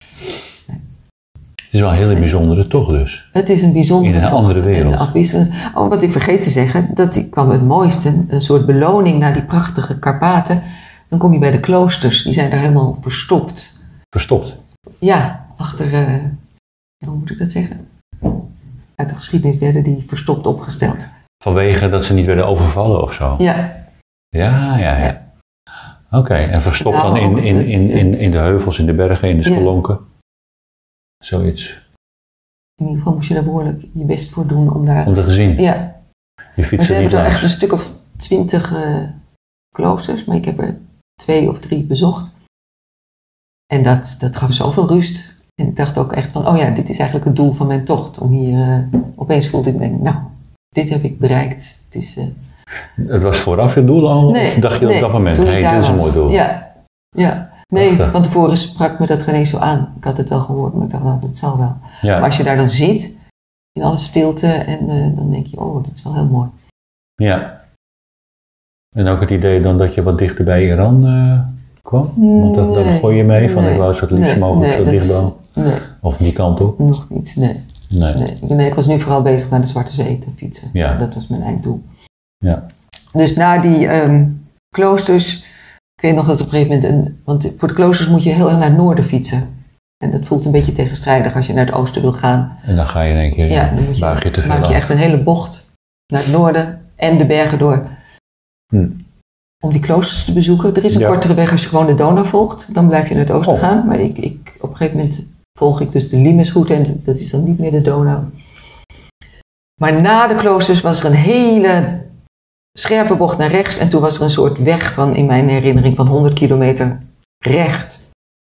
Het is wel een hele bijzondere tocht dus. Het is een bijzondere tocht. In een andere wereld. En afwisselend. Oh, wat ik vergeet te zeggen, dat kwam het mooiste, een soort beloning naar die prachtige Karpaten. Dan kom je bij de kloosters, die zijn daar helemaal verstopt. Verstopt? Ja, achter, hoe moet ik dat zeggen? Uit de geschiedenis werden die verstopt opgesteld. Vanwege dat ze niet werden overvallen of zo? Ja. Ja. Oké, en verstopt dan in de heuvels, in de bergen, in de spelonken? Zoiets. In ieder geval moest je daar behoorlijk je best voor doen om daar... Om dat te zien? Ja. Je fietst maar ze er niet hebben er langs? echt een stuk of 20 kloosters, maar ik heb er 2 of 3 bezocht. En dat gaf zoveel rust. En ik dacht ook echt van, oh ja, dit is eigenlijk het doel van mijn tocht. Om hier, opeens voelde ik, nou, dit heb ik bereikt. Het is... Het was vooraf je doel al? Nee, of dacht je op dat moment, dit is een mooi doel? Ja. Nee, van tevoren sprak me dat geen eens zo aan. Ik had het wel gehoord, maar ik dacht, nou, dat zal wel. Ja. Maar als je daar dan zit, in alle stilte, en dan denk je, oh, dat is wel heel mooi. Ja. En ook het idee dan dat je wat dichter bij Iran kwam? Want dat gooi je mee, van ik wou zo het liefst mogelijk zo dichtbij. Nee. Of die kant op? Nog niet, nee. Ik was nu vooral bezig naar de Zwarte Zee te fietsen. Ja. Dat was mijn einddoel. Ja. Dus na die kloosters, ik weet nog dat op een gegeven moment, want voor de kloosters moet je heel erg naar het noorden fietsen. En dat voelt een beetje tegenstrijdig als je naar het oosten wil gaan. En dan ga je in één keer, dan je te veel maak je echt een hele bocht naar het noorden en de bergen door. Om die kloosters te bezoeken. Er is een kortere weg als je gewoon de Donau volgt. Dan blijf je naar het oosten gaan. Maar op een gegeven moment volg ik dus de Limesroute en dat is dan niet meer de Donau. Maar na de kloosters was er een hele scherpe bocht naar rechts. En toen was er een soort weg van, in mijn herinnering, van 100 kilometer recht.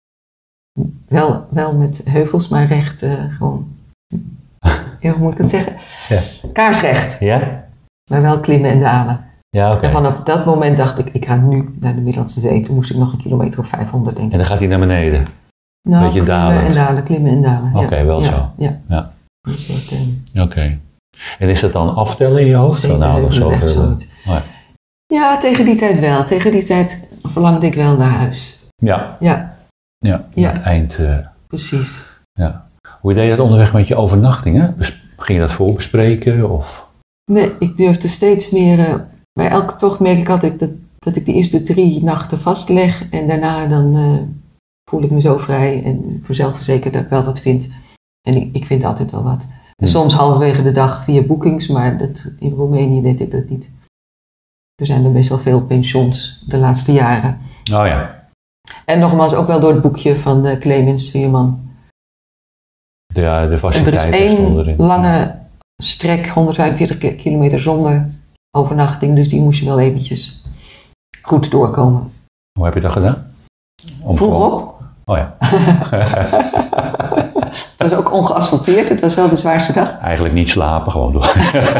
Wel met heuvels, maar recht gewoon. Ja, hoe moet ik het zeggen? Ja. Kaarsrecht. Ja? Maar wel klimmen en dalen. Ja, oké. En vanaf dat moment dacht ik ga nu naar de Middellandse Zee. Toen moest ik nog 1 kilometer of 500 denken. En dan gaat hij naar beneden? Nou, beetje klimmen en dalen. Oké, wel zo. Ja. Een soort... Oké. En is dat dan aftellen in je hoofd? Ja, tegen die tijd wel. Tegen die tijd verlangde ik wel naar huis. Ja. Het eind. Precies. Ja. Hoe deed je dat onderweg met je overnachtingen? Ging je dat voorbespreken? Of? Nee, ik durfde steeds meer... bij elke tocht merk ik altijd dat ik de eerste 3 nachten vastleg. En daarna dan voel ik me zo vrij en zelfverzekerd dat ik wel wat vind. En ik vind altijd wel wat. En soms halverwege de dag via boekings, maar in Roemenië deed ik dat niet. Er zijn er best wel veel pensions de laatste jaren. Oh ja. En nogmaals ook wel door het boekje van Clemens Veerman. Ja, de faciliteiten. Er is 1 lange strek, 145 kilometer zonder overnachting, dus die moest je wel eventjes goed doorkomen. Hoe heb je dat gedaan? Vroeg op. Oh ja. Het was ook ongeasfalteerd, het was wel de zwaarste dag. Eigenlijk niet slapen, gewoon door.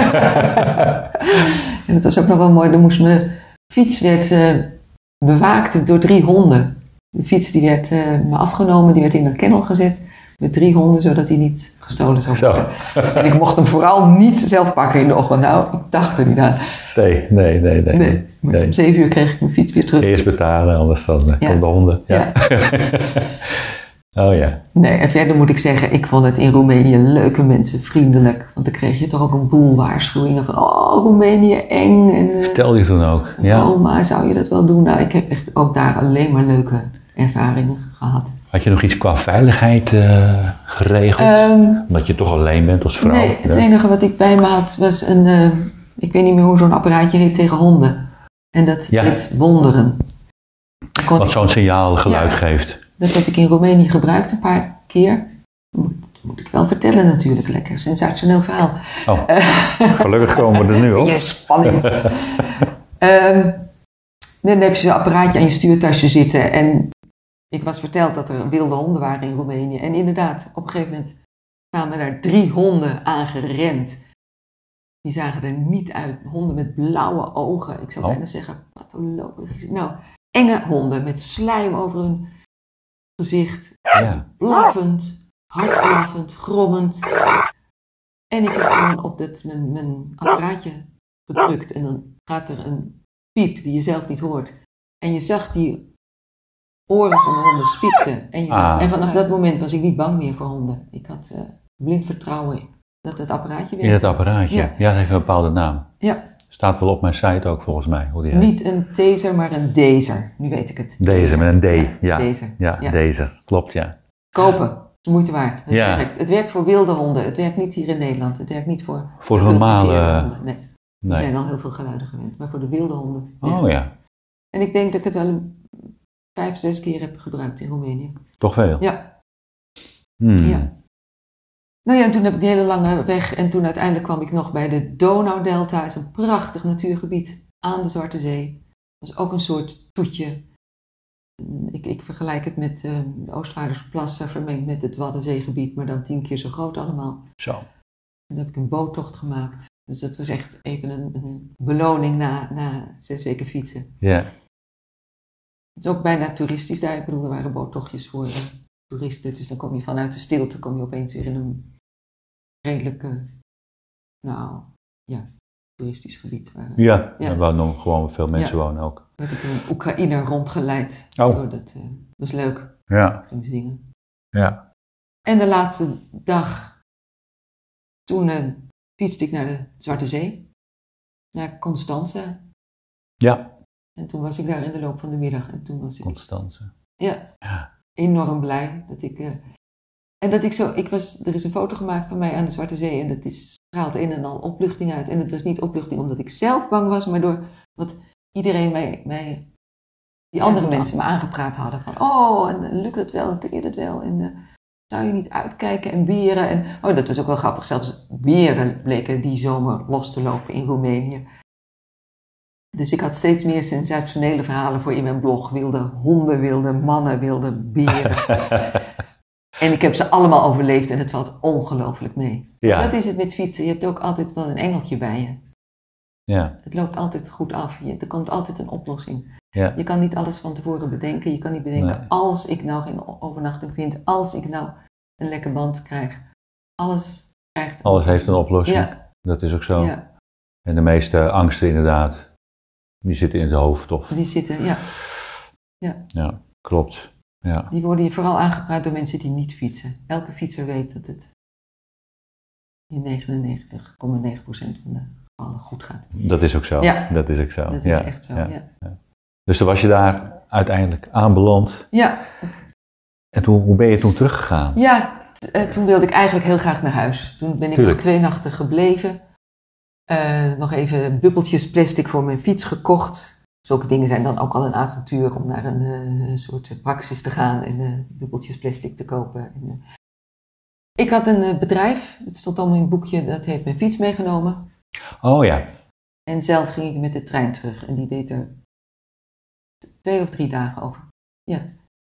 En het was ook nog wel mooi, mijn fiets werd bewaakt door 3 honden. De fiets die werd me afgenomen, die werd in een kennel gezet. met 3 honden, zodat hij niet gestolen zou Zo. worden. En ik mocht hem vooral niet zelf pakken in de ochtend. Nou, ik dacht er niet aan. Nee. Maar om 7 uur kreeg ik mijn fiets weer terug. Eerst betalen, anders dan de honden. Ja. Oh ja. Nee, en verder moet ik zeggen, ik vond het in Roemenië leuke mensen, vriendelijk. Want dan kreeg je toch ook een boel waarschuwingen van, oh, Roemenië, eng. En, Vertelde je toen ook? Ja. Oh, maar zou je dat wel doen? Nou, ik heb echt ook daar alleen maar leuke ervaringen gehad. Had je nog iets qua veiligheid geregeld? Omdat je toch alleen bent als vrouw? Nee, het enige wat ik bij me had was ik weet niet meer hoe zo'n apparaatje heet tegen honden. En dat heet wonderen. Wat zo'n signaalgeluid geeft. Dat heb ik in Roemenië gebruikt een paar keer. Dat moet ik wel vertellen natuurlijk, lekker sensationeel verhaal. Oh, gelukkig komen we er nu op. Yes, spanning. Dan heb je zo'n apparaatje aan je stuurtasje zitten en ik was verteld dat er wilde honden waren in Roemenië. En inderdaad, op een gegeven moment kwamen daar 3 honden aangerend. Die zagen er niet uit. Honden met blauwe ogen. Ik zou bijna zeggen pathologisch. Nou, enge honden met slijm over hun gezicht. Ja. Blaffend, hard blaffend, grommend. En ik heb gewoon op mijn apparaatje gedrukt. En dan gaat er een piep die je zelf niet hoort. En je zag die oren van de honden spitsen. En vanaf dat moment was ik niet bang meer voor honden. Ik had blind vertrouwen dat het apparaatje werkte. In het apparaatje? Ja, dat heeft een bepaalde naam. Ja. Staat wel op mijn site ook volgens mij. Hoe die heet. Niet een taser, maar een dazer. Nu weet ik het. Deze met een D. Ja, Dazer. Ja, deze. Klopt, ja. Kopen. Het is moeite waard. Het Ja. werkt. Het werkt voor wilde honden. Het werkt niet hier in Nederland. Het werkt niet voor normale honden. Nee. Die zijn al heel veel geluiden gewend. Maar voor de wilde honden. Oh ja. En ik denk dat ik het wel 5, 6 keer heb gebruikt in Roemenië. Toch veel? Ja. Ja. Nou ja, en toen heb ik die hele lange weg en toen uiteindelijk kwam ik nog bij de Donaudelta. Dat is een prachtig natuurgebied aan de Zwarte Zee. Dat is ook een soort toetje. Ik vergelijk het met de Oostvaardersplassen vermengd met het Waddenzeegebied, maar dan 10 keer zo groot allemaal. Zo. En dan heb ik een boottocht gemaakt. Dus dat was echt even een beloning na 6 weken fietsen. Ja. Het is ook bijna toeristisch daar. Ik bedoel, er waren boottochtjes voor toeristen. Dus dan kom je vanuit de stilte, kom je opeens weer in een redelijke, toeristisch gebied. Ja, waar nog gewoon veel mensen wonen ook. Werd ik een Oekraïner rondgeleid. Oh. Oh, dat was leuk. Ja. Ging zingen. Ja. En de laatste dag, toen fietste ik naar de Zwarte Zee. Naar Constanza. Ja. En toen was ik daar in de loop van de middag. En toen was ik... Constanza. Ja. Enorm blij dat ik... er is een foto gemaakt van mij aan de Zwarte Zee en dat straalt een en al opluchting uit. En het was niet opluchting omdat ik zelf bang was, maar door wat iedereen die andere mensen me aangepraat hadden. Van, oh, en lukt het wel, en kun je dat wel, en zou je niet uitkijken en beren. En, dat was ook wel grappig, zelfs beren bleken die zomer los te lopen in Roemenië. Dus ik had steeds meer sensationele verhalen voor in mijn blog. Wilde honden, wilde mannen, wilde beren. En ik heb ze allemaal overleefd en het valt ongelooflijk mee. Ja. Dat is het met fietsen. Je hebt ook altijd wel een engeltje bij je. Ja. Het loopt altijd goed af. Er komt altijd een oplossing. Ja. Je kan niet alles van tevoren bedenken. Je kan niet bedenken, als ik nou geen overnachting vind, als ik nou een lekker band krijg. Alles heeft een oplossing. Ja. Dat is ook zo. Ja. En de meeste angsten inderdaad, die zitten in het hoofd, toch? Die zitten, ja. Ja, klopt. Ja. Die worden hier vooral aangepraat door mensen die niet fietsen. Elke fietser weet dat het in 99,9% van de gevallen goed gaat. Dat is ook zo. Ja. Dat is ook zo. Dat is echt zo, ja. Dus toen was je daar uiteindelijk aanbeland. Ja. En hoe ben je toen teruggegaan? Ja, toen wilde ik eigenlijk heel graag naar huis. Toen ben ik nog 2 nachten gebleven. Nog even bubbeltjes plastic voor mijn fiets gekocht. Zulke dingen zijn dan ook al een avontuur om naar een soort praxis te gaan en bubbeltjes plastic te kopen. Ik had een bedrijf, het stond allemaal in een boekje, dat heeft mijn fiets meegenomen. Oh ja. En zelf ging ik met de trein terug en die deed er 2 of 3 dagen over. Ja.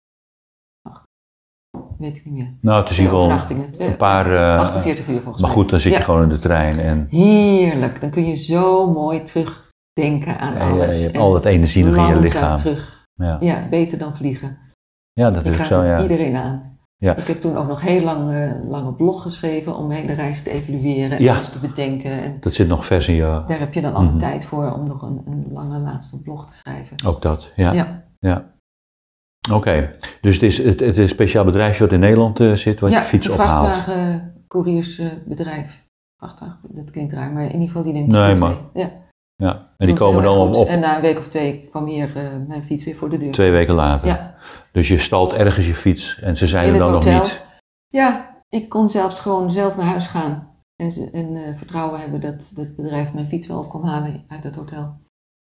Weet ik niet meer. Nou, het is in ieder geval een paar... 48 uur volgens mij. Maar goed, dan zit je gewoon in de trein en... Heerlijk, dan kun je zo mooi terugdenken aan alles. Je hebt al dat energie nog in je lichaam. Terug. Ja, beter dan vliegen. Ja, dat is ook zo, ja. Iedereen aan. Ja. Ik heb toen ook nog heel lang een blog geschreven om de hele reis te evalueren en alles te bedenken. En dat zit nog vers in je... daar heb je dan alle tijd voor om nog een lange laatste blog te schrijven. Ook dat, ja. Oké, dus het is een speciaal bedrijfje wat in Nederland zit, wat je fiets ophaalt. Ja, het is een vrachtwagencouriersbedrijf. Vrachtwagen, dat klinkt raar, maar in ieder geval die neemt Nee, fiets maar... mee. Ja, en die komen dan op... En na een week of 2 kwam hier mijn fiets weer voor de deur. 2 weken later. Ja. Dus je stalt ergens je fiets en ze zijn in er dan nog niet. Ja, ik kon zelfs gewoon zelf naar huis gaan. En vertrouwen hebben dat het bedrijf mijn fiets wel op kon halen uit het hotel.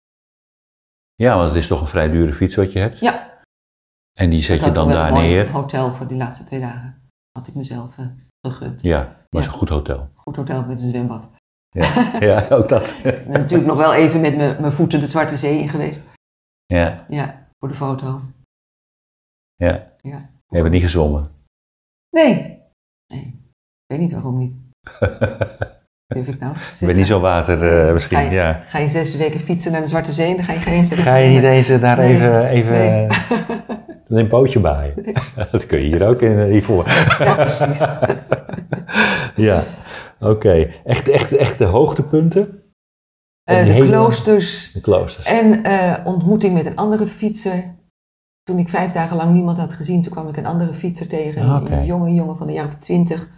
Ja, want het is toch een vrij dure fiets wat je hebt. Ja. En die zet je dan daar neer. Een hotel voor die laatste 2 dagen. Had ik mezelf gegund. Ja, was een goed hotel. Goed hotel met een zwembad. Ja, ook dat. En natuurlijk nog wel even met mijn voeten de Zwarte Zee in geweest. Ja. Ja, voor de foto. Ja. Je hebt niet gezwommen? Nee. Ik weet niet waarom niet. Durf ik nou eens te zeggen. Je bent niet zo water misschien, Ga je 6 weken fietsen naar de Zwarte Zee en dan ga je geen eens... Ga je niet eens daar even een pootje baaien? Nee. Dat kun je hier ook hiervoor. Ja, precies. Ja, oké. Echt de hoogtepunten? De kloosters. De kloosters. En ontmoeting met een andere fietser. Toen ik 5 dagen lang niemand had gezien, toen kwam ik een andere fietser tegen. Een jonge jongen van de jaar of 20.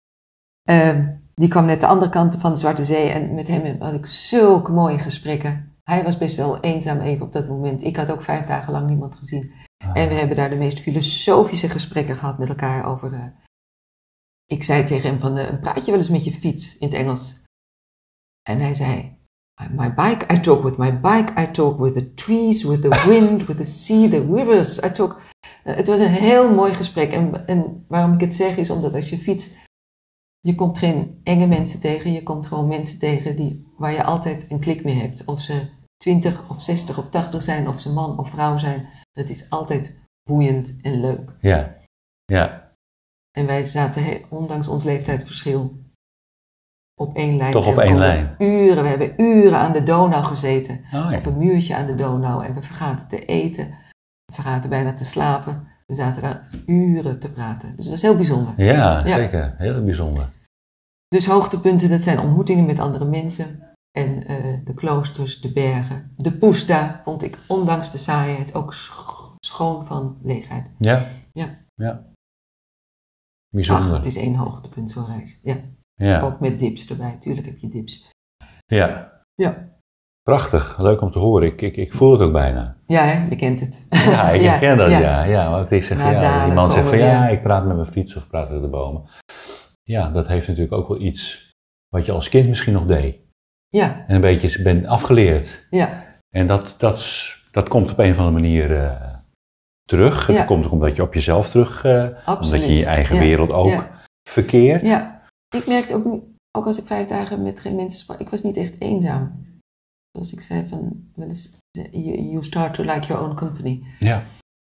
Die kwam net de andere kant van de Zwarte Zee en met hem had ik zulke mooie gesprekken. Hij was best wel eenzaam even op dat moment. Ik had ook 5 dagen lang niemand gezien. En we hebben daar de meest filosofische gesprekken gehad met elkaar over... Ik zei tegen hem van, praat je wel eens met je fiets in het Engels? En hij zei, my bike, I talk with my bike, I talk with the trees, with the wind, with the sea, the rivers, I talk... Het was een heel mooi gesprek en waarom ik het zeg is omdat als je fietst, je komt geen enge mensen tegen, je komt gewoon mensen tegen waar je altijd een klik mee hebt. Of ze 20 of 60 of 80 zijn, of ze man of vrouw zijn, het is altijd boeiend en leuk. Ja. En wij zaten, ondanks ons leeftijdsverschil, op één lijn. Toch op één lijn? We hebben uren aan de Donau gezeten. Ja. Op een muurtje aan de Donau. En we vergaten te eten. We vergaten bijna te slapen. We zaten daar uren te praten. Dus het was heel bijzonder. Ja, zeker. Heel bijzonder. Dus hoogtepunten, dat zijn ontmoetingen met andere mensen. En de kloosters, de bergen. De Pusta vond ik, ondanks de saaiheid, ook schoon van leegheid. Ja. Bijzonder. Het is 1 hoogtepunt, zo'n reis. Ja. Ook met dips erbij. Tuurlijk heb je dips. Ja. Prachtig. Leuk om te horen. Ik voel het ook bijna. Ja, hè? Je kent het. Ja, ik ken dat, ja. Want ik zeg, iemand zegt van, ik praat met mijn fiets of praat met de bomen. Ja, dat heeft natuurlijk ook wel iets wat je als kind misschien nog deed. Ja. En een beetje bent afgeleerd. Ja. En dat komt op een of andere manier terug. Het komt ook omdat je op jezelf terug... omdat je in je eigen wereld ook verkeert. Ja. Ik merkte ook niet, ook als ik 5 dagen met geen mensen sprak, ik was niet echt eenzaam. Zoals ik zei van, you start to like your own company. Ja.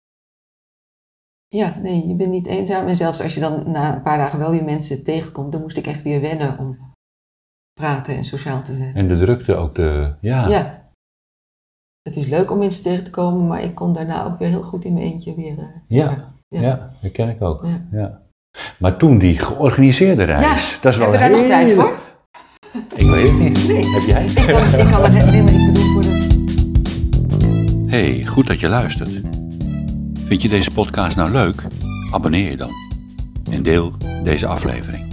Ja, nee, je bent niet eenzaam. En zelfs als je dan na een paar dagen wel weer mensen tegenkomt, dan moest ik echt weer wennen om praten en sociaal te zijn. En de drukte ook Ja. Het is leuk om mensen tegen te komen, maar ik kon daarna ook weer heel goed in mijn eentje weer... Ja, dat ken ik ook. Ja. Maar toen die georganiseerde reis, dat is wel hebben we daar nog tijd voor? Ik weet het niet. Nee. Heb jij? Ik kan het helemaal niet bedoeld voor de... Hey, goed dat je luistert. Vind je deze podcast nou leuk? Abonneer je dan. En deel deze aflevering.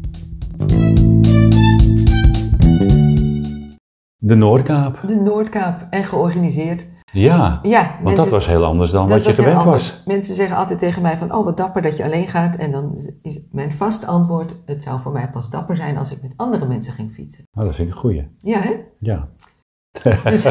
De Noordkaap. De Noordkaap en georganiseerd. Ja, want dat was heel anders dan wat je gewend was. Mensen zeggen altijd tegen mij van, wat dapper dat je alleen gaat. En dan is mijn vast antwoord, het zou voor mij pas dapper zijn als ik met andere mensen ging fietsen. Oh, dat vind ik een goeie. Ja, hè? Ja. Dus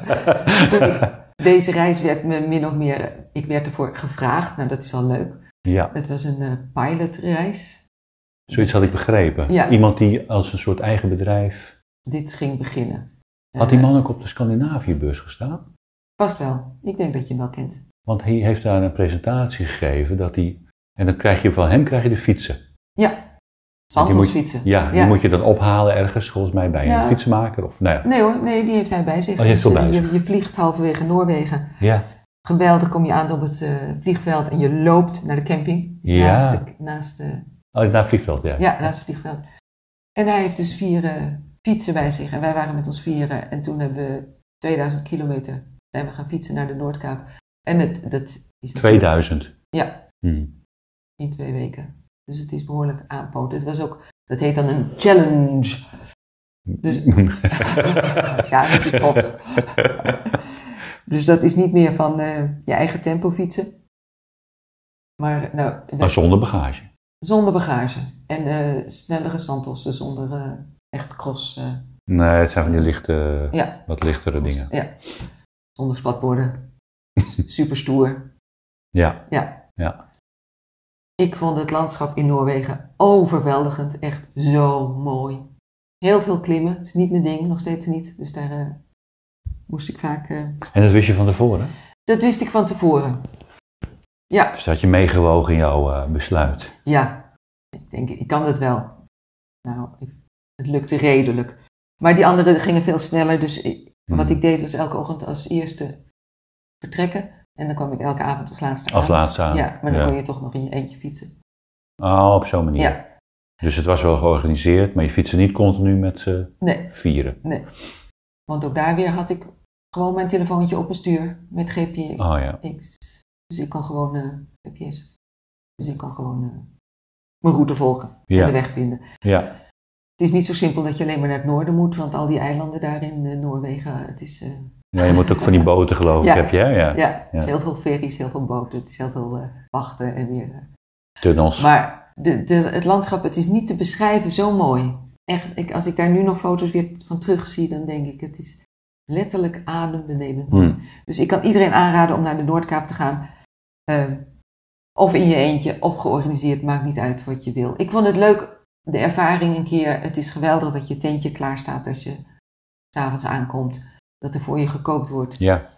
deze reis werd me min of meer, ik werd ervoor gevraagd. Nou, dat is al leuk. Ja. Het was een pilotreis. Zoiets had ik begrepen. Ja. Iemand die als een soort eigen bedrijf... Dit ging beginnen. Had die man ook op de Scandinaviëbeurs gestaan? Vast wel. Ik denk dat je hem wel kent. Want hij heeft daar een presentatie gegeven dat hij... En dan krijg je van hem de fietsen. Ja. Zandvoortsfietsen. Ja, die moet je dan ophalen ergens, volgens mij bij een fietsenmaker. Of, Nee hoor, nee, die heeft hij bij zich. Die heeft hij bij zich. Je vliegt halverwege Noorwegen. Ja. Geweldig, kom je aan op het vliegveld en je loopt naar de camping. Ja. Naast Naar het vliegveld, ja. Ja, naast het vliegveld. En hij heeft dus 4 fietsen bij zich. En wij waren met ons 4. En toen hebben we 2000 kilometer zijn we gaan fietsen naar de Noordkaap. En dat is 2000? Ja, in 2 weken. Dus het is behoorlijk aanpoten. Het was ook, dat heet dan een challenge. Dus, ja, het is hot. Dus dat is niet meer van je eigen tempo fietsen. Maar zonder bagage? Zonder bagage. En snellere Santossen zonder echt cross. Nee, het zijn van die wat lichtere dingen. Ja, zonder spatborden. Super stoer. Ja. Ik vond het landschap in Noorwegen overweldigend. Echt zo mooi. Heel veel klimmen. Is niet mijn ding, nog steeds niet. Dus daar moest ik vaak... En dat wist je van tevoren? Dat wist ik van tevoren. Ja. Dus dat had je meegewogen in jouw besluit? Ja. Ik denk, ik kan dat wel. Nou, het lukte redelijk. Maar die anderen gingen veel sneller. Dus wat ik deed was elke ochtend als eerste vertrekken. En dan kwam ik elke avond als laatste aan. Als laatste aan. Ja, maar dan kon je toch nog in je eentje fietsen. Oh, op zo'n manier. Ja. Dus het was wel georganiseerd, maar je fietste niet continu met z'n 4. Nee. Want ook daar weer had ik gewoon mijn telefoontje op mijn stuur met GPS. Oh ja. Dus ik kon gewoon GPS. Dus ik kan gewoon mijn route volgen en de weg vinden. Ja. Het is niet zo simpel dat je alleen maar naar het noorden moet, want al die eilanden daar in Noorwegen, het is... Ja, je moet ook van die boten geloof ik, heb je, hè? Ja, het is heel veel ferries, heel veel boten, het is heel veel wachten en weer... Tunnels. Maar het landschap, het is niet te beschrijven zo mooi. Echt, als ik daar nu nog foto's weer van terug zie, dan denk ik, het is letterlijk adembenemend mooi. Dus ik kan iedereen aanraden om naar de Noordkaap te gaan. Of in je eentje, of georganiseerd, maakt niet uit wat je wil. Ik vond het leuk, de ervaring een keer. Het is geweldig dat je tentje klaar staat als je 's avonds aankomt. Dat er voor je gekookt wordt. Ja.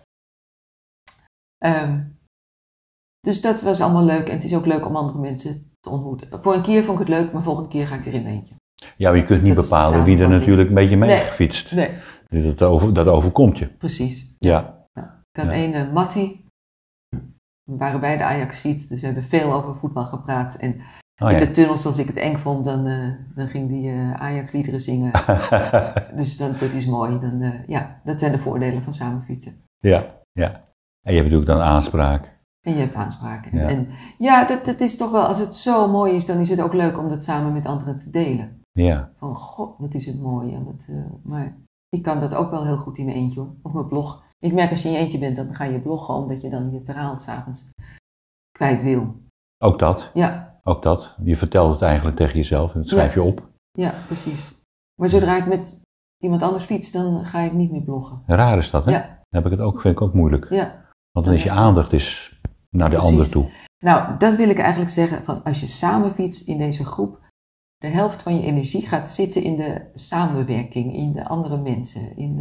Dus dat was allemaal leuk. En het is ook leuk om andere mensen te ontmoeten. Voor een keer vond ik het leuk, maar volgende keer ga ik er in eentje. Ja, maar je kunt niet bepalen wie er natuurlijk een beetje mee gefietst. Nee. Dat overkomt je. Precies. Ja. Nou, ik had een Matti. We waren beide Ajaxiet, dus we hebben veel over voetbal gepraat. En in de tunnels, als ik het eng vond, dan ging die Ajax-liederen zingen. Dus dat is mooi. Dat zijn de voordelen van samen fietsen. Ja. En je hebt natuurlijk dan aanspraak. En je hebt aanspraak. Ja. Dat is toch wel, als het zo mooi is, dan is het ook leuk om dat samen met anderen te delen. Ja. Van, god, wat is het mooi. Maar ik kan dat ook wel heel goed in mijn eentje hoor. Of mijn blog. Ik merk als je in je eentje bent, dan ga je bloggen omdat je dan je verhaal 's avonds kwijt wil. Ook dat? Ja. Ook dat. Je vertelt het eigenlijk tegen jezelf en dat schrijf je op. Ja, precies. Maar zodra ik met iemand anders fiets, dan ga ik niet meer bloggen. Raar is dat, hè? Ja. Dan vind ik ook moeilijk. Ja. Want dan is je aandacht naar de ander toe. Nou, dat wil ik eigenlijk zeggen, van als je samen fietst in deze groep, de helft van je energie gaat zitten in de samenwerking, in de andere mensen, in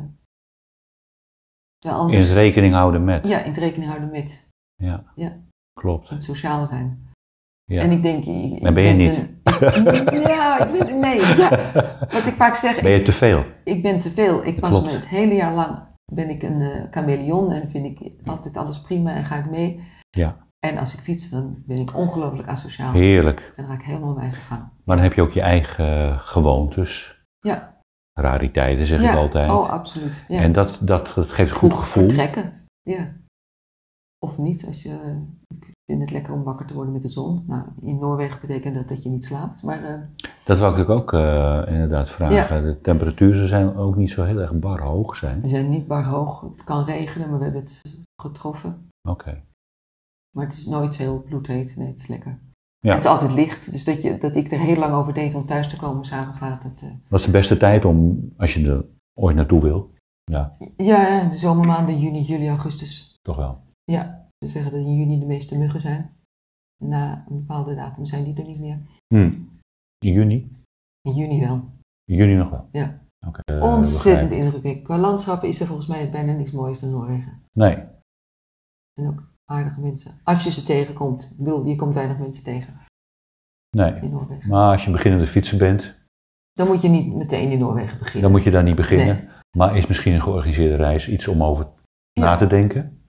het rekening houden met. Ja, in het rekening houden met. Ja. Klopt. Het sociaal zijn. Ja. En ik denk... Maar ben je niet? Nee. Ja. Wat ik vaak zeg... Ben je te veel? Ik ben te veel. Ik pas me het hele jaar lang, ben ik een chameleon en vind ik altijd alles prima en ga ik mee. Ja. En als ik fiets, dan ben ik ongelooflijk asociaal. Heerlijk. Dan ga ik helemaal mijn eigen gang. Maar dan heb je ook je eigen gewoontes. Ja. Rariteiten, zeg ik altijd. Oh, absoluut. Ja. En dat geeft een goed gevoel. Vertrekken, ja. Of niet, als je... Ik vind het lekker om wakker te worden met de zon. Nou, in Noorwegen betekent dat je niet slaapt, maar... Dat wou ik ook inderdaad vragen. Ja. De temperaturen zijn ook niet zo heel erg bar hoog zijn. Ze zijn niet bar hoog. Het kan regenen, maar we hebben het getroffen. Oké. Maar het is nooit heel bloedheet. Nee, het is lekker. Ja. Het is altijd licht, dus dat ik er heel lang over deed om thuis te komen, 's avonds laat het... Wat is de beste tijd om, als je er ooit naartoe wil? Ja. Ja, de zomermaanden, juni, juli, augustus. Toch wel? Ja. Ze zeggen dat in juni de meeste muggen zijn. Na een bepaalde datum zijn die er niet meer. In juni? In juni wel. In juni nog wel? Ja. Okay, ontzettend indrukwekkend. Qua landschappen is er volgens mij bijna niks moois dan Noorwegen. Nee. En ook aardige mensen. Als je ze tegenkomt. Ik bedoel, je komt weinig mensen tegen. Nee. In Noorwegen. Maar als je beginnende fietser bent... Dan moet je niet meteen in Noorwegen beginnen. Dan moet je daar niet beginnen. Nee. Maar is misschien een georganiseerde reis iets om over na te denken?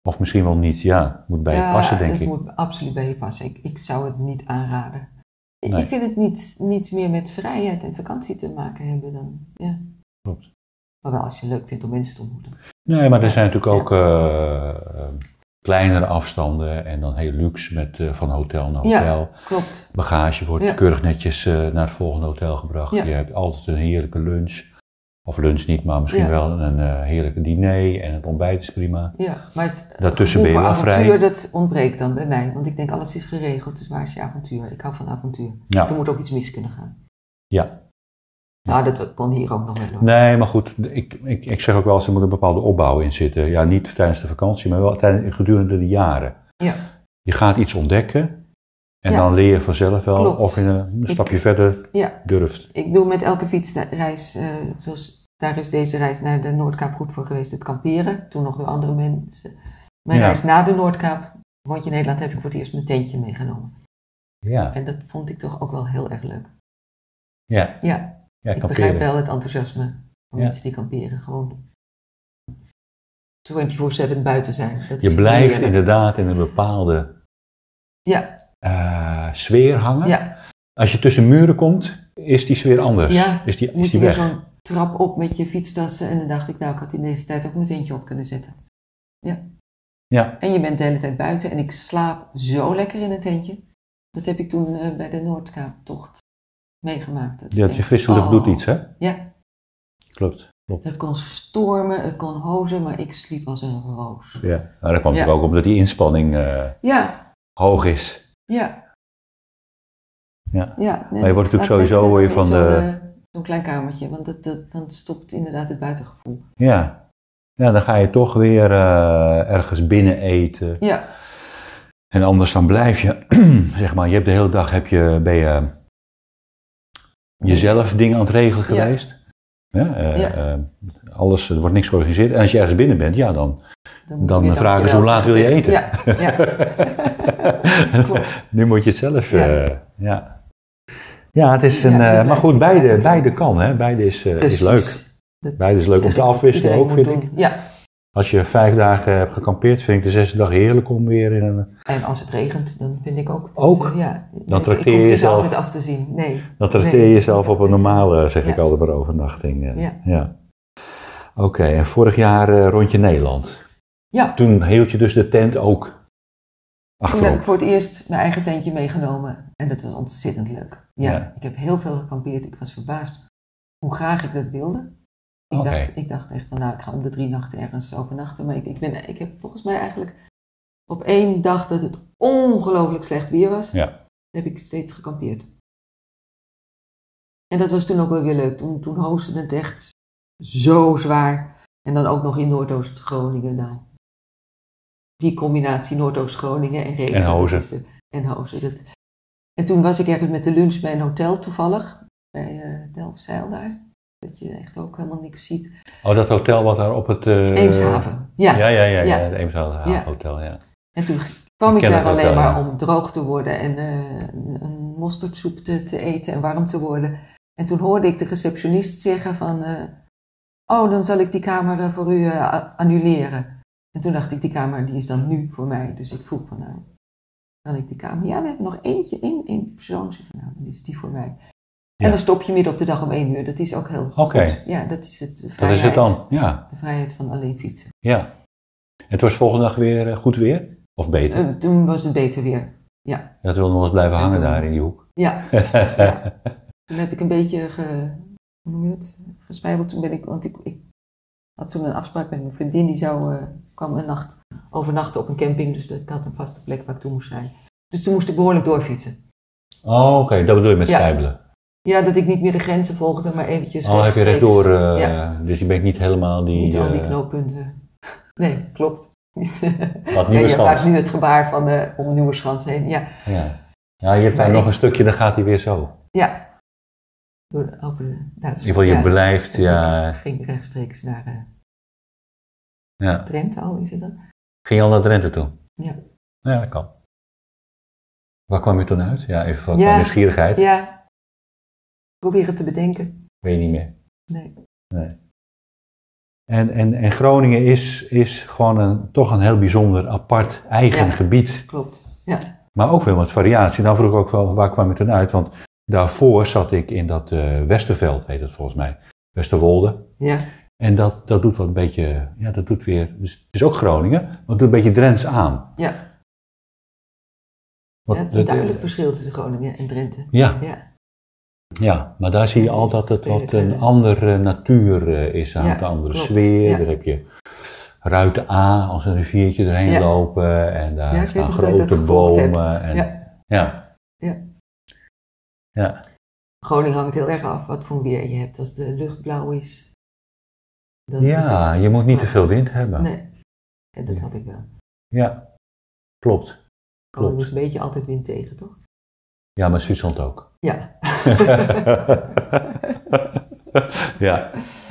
Of misschien wel niet, moet bij je passen, denk ik. Het moet absoluut bij je passen. Ik zou het niet aanraden. Nee. Ik vind het niets meer met vrijheid en vakantie te maken hebben dan. Ja. Klopt. Maar wel als je het leuk vindt om mensen te ontmoeten. Nee, maar er zijn natuurlijk ook kleinere afstanden en dan heel luxe met van hotel naar hotel. Ja, klopt. Bagage wordt keurig netjes naar het volgende hotel gebracht. Ja. Je hebt altijd een heerlijke lunch. Of lunch niet, maar misschien wel een heerlijke diner en het ontbijt is prima. Ja, maar het Daartussen gevoel ben je voor wel avontuur, vrij. dat ontbreekt dan bij mij. Want ik denk, alles is geregeld, dus waar is je avontuur? Ik hou van avontuur. Ja. Er moet ook iets mis kunnen gaan. Ja. Nou, dat kon hier ook nog wel door. Nee, maar goed, ik zeg ook wel, er moet een bepaalde opbouw in zitten. Ja, niet tijdens de vakantie, maar wel gedurende de jaren. Ja. Je gaat iets ontdekken en Ja. dan leer je vanzelf wel Klopt. of je een stapje verder Ja. durft. Ik doe met elke fietsreis, zoals daar is deze reis naar de Noordkaap goed voor geweest, het kamperen. Toen nog door andere mensen. Mijn reis na de Noordkaap, Rondje Nederland, heb ik voor het eerst mijn tentje meegenomen. Ja, En dat vond ik toch ook wel heel erg leuk. ja. Ja, Ja, ik begrijp kamperen. wel het enthousiasme van mensen die kamperen. Gewoon 24/7 buiten zijn. Dat Je is blijft heerlijk. inderdaad in een bepaalde Ja, sfeer hangen. ja. Als je tussen muren komt, is die sfeer anders. Ja, Is die moet je weg. weer zo'n trap op met je fietstassen. En dan dacht ik, nou, ik had in deze tijd ook mijn tentje op kunnen zetten. Ja. Ja. En je bent de hele tijd buiten en ik slaap zo lekker in een tentje. Dat heb ik toen bij de Noordkaaptocht meegemaakt. Dat Ja, ik je denk, frisse lucht doet iets, hè? Ja, Klopt. het kon stormen, het kon hozen, maar ik sliep als een roos. Ja. Nou, dat kwam Ja. natuurlijk ook omdat die inspanning Ja, hoog is. ja. Ja. Ja, nee, Maar je wordt ik natuurlijk slaap sowieso lekker word je in van zo'n klein kamertje, want dan stopt inderdaad het buitengevoel. Ja. Ja, dan ga je toch weer ergens binnen eten. Ja, En anders dan blijf je, zeg maar, je hebt de hele dag ben je jezelf dingen aan het regelen Ja. geweest. Ja, Ja. Alles, er wordt niks georganiseerd. En als je ergens binnen bent, ja, dan moet je Dan weer vragen ze, dankjewel hoe laat wil je zeggen. eten? Ja, klopt. Nu moet je het zelf, Ja. ja. Ja, het is een, Ja, maar blijft goed, het beide blijven. kan, hè. Beide is leuk. Precies. Dat Beide is leuk om zeg te ik wat afwisselen iedereen ook, moet vind doen. Ja, Als je 5 dagen hebt gekampeerd, vind ik de 6e dag heerlijk om weer in een... en als het regent, dan vind ik ook... Ook? Ja, Dan trakteer ik je hoef dus jezelf- altijd af te zien. Nee. Dan trakteer Nee, je het is jezelf niet op een altijd- normale, zeg ik Ja. altijd maar, overnachting. Ja. Ja. Oké, en vorig jaar rondje Nederland. Ja, Toen hield je dus de tent ook toen heb achterop. ik voor het eerst mijn eigen tentje meegenomen. En dat was ontzettend leuk. Ja, Ja. ik heb heel veel gekampeerd. Ik was verbaasd hoe graag ik dat wilde. Oké. Ik dacht echt van, nou, ik ga om de 3 nachten ergens overnachten. Maar ik heb volgens mij eigenlijk op 1 dag dat het ongelooflijk slecht weer was, Ja. heb ik steeds gekampeerd. En dat was toen ook wel weer leuk. Toen hoosde het echt zo zwaar. En dan ook nog in Noordoost-Groningen. Nou, die combinatie Noordoost-Groningen en regen. En hozen. dat is en hozen. En toen was ik ergens met de lunch bij een hotel toevallig. Bij Delfzijl daar. Dat je echt ook helemaal niks ziet. Oh, dat hotel wat daar op het... Eemshaven. Ja. Ja, Ja. het Eemshaven Ja. Hotel, ja. En toen kwam Ik ik ken daar het alleen hotel, maar ja. om droog te worden en een mosterdsoep te eten en warm te worden. En toen hoorde ik de receptionist zeggen van, oh, dan zal ik die kamer voor u annuleren. En toen dacht ik, die kamer die is dan nu voor mij. Dus ik vroeg van, nou, kan ik die kamer? Ja, we hebben nog eentje in persoon. Ik zei, nou, dan is die voor mij. Ja. En dan stop je midden op de dag om 1 uur. Dat is ook heel Oké. goed. Ja, dat is het. De Dat vrijheid, is het dan, ja. De vrijheid van alleen fietsen. Ja. Het was volgende dag weer goed weer? Of beter? Toen was het beter weer. Ja. Dat wil nog eens blijven En hangen toen- daar in die hoek. Ja. Ja. Toen heb ik een beetje hoe noem je het? Gespijbeld. Toen ben ik, want ik had toen een afspraak met mijn vriendin, die kwam een nacht overnachten op een camping, dus ik had een vaste plek waar ik toe moest zijn. Dus toen moest ik behoorlijk doorfietsen. Oh, oké, dat bedoel je met Ja. spijbelen. Ja, dat ik niet meer de grenzen volgde, maar eventjes Oh, heb je rechtstreeks. rechtdoor, Ja. dus je bent niet helemaal die... Niet al die knooppunten. Nee, klopt. Wat Ja, nieuwe je schans. maakt nu het gebaar van om Nieuweschans heen. Ja, Ja. Ja, je hebt daar Maar nog ik- een stukje, dan gaat hij weer zo. ja. Over In Duitsland. ieder geval, je ja. blijft, En ja... Ik ging rechtstreeks naar ja. Drenthe al, is het dan? Ging je al naar Drenthe toe? Ja. Ja, dat kan. Waar kwam je toen uit? Ja, even van Ja. nieuwsgierigheid. Ja. Probeer het te bedenken. Weet je niet meer. Nee. Nee. En Groningen is gewoon toch een heel bijzonder apart eigen gebied. Klopt, ja. Maar ook wel met variatie. Dan vroeg ik ook wel, waar kwam je toen uit? Want daarvoor zat ik in dat Westerveld, heet het volgens mij. Westerwolde. Ja. En dat doet wel een beetje, dat doet weer, dus het is ook Groningen, maar het doet een beetje Drents aan. Ja. Het is een duidelijk verschil tussen Groningen en Drenthe. Ja, maar daar zie je al dat het wat een andere natuur is aan, een andere sfeer. Ja. Daar heb je Ruiten A als een riviertje erheen lopen en daar staan grote bomen. Ja. Groningen hangt heel erg af wat voor weer je hebt. Als de lucht blauw is. Dan Je moet niet te veel wind hebben. Nee, en dat had ik wel. Ja, klopt. Groningen is een beetje altijd wind tegen, toch? Ja, maar Zwitserland ook. Ja. ja.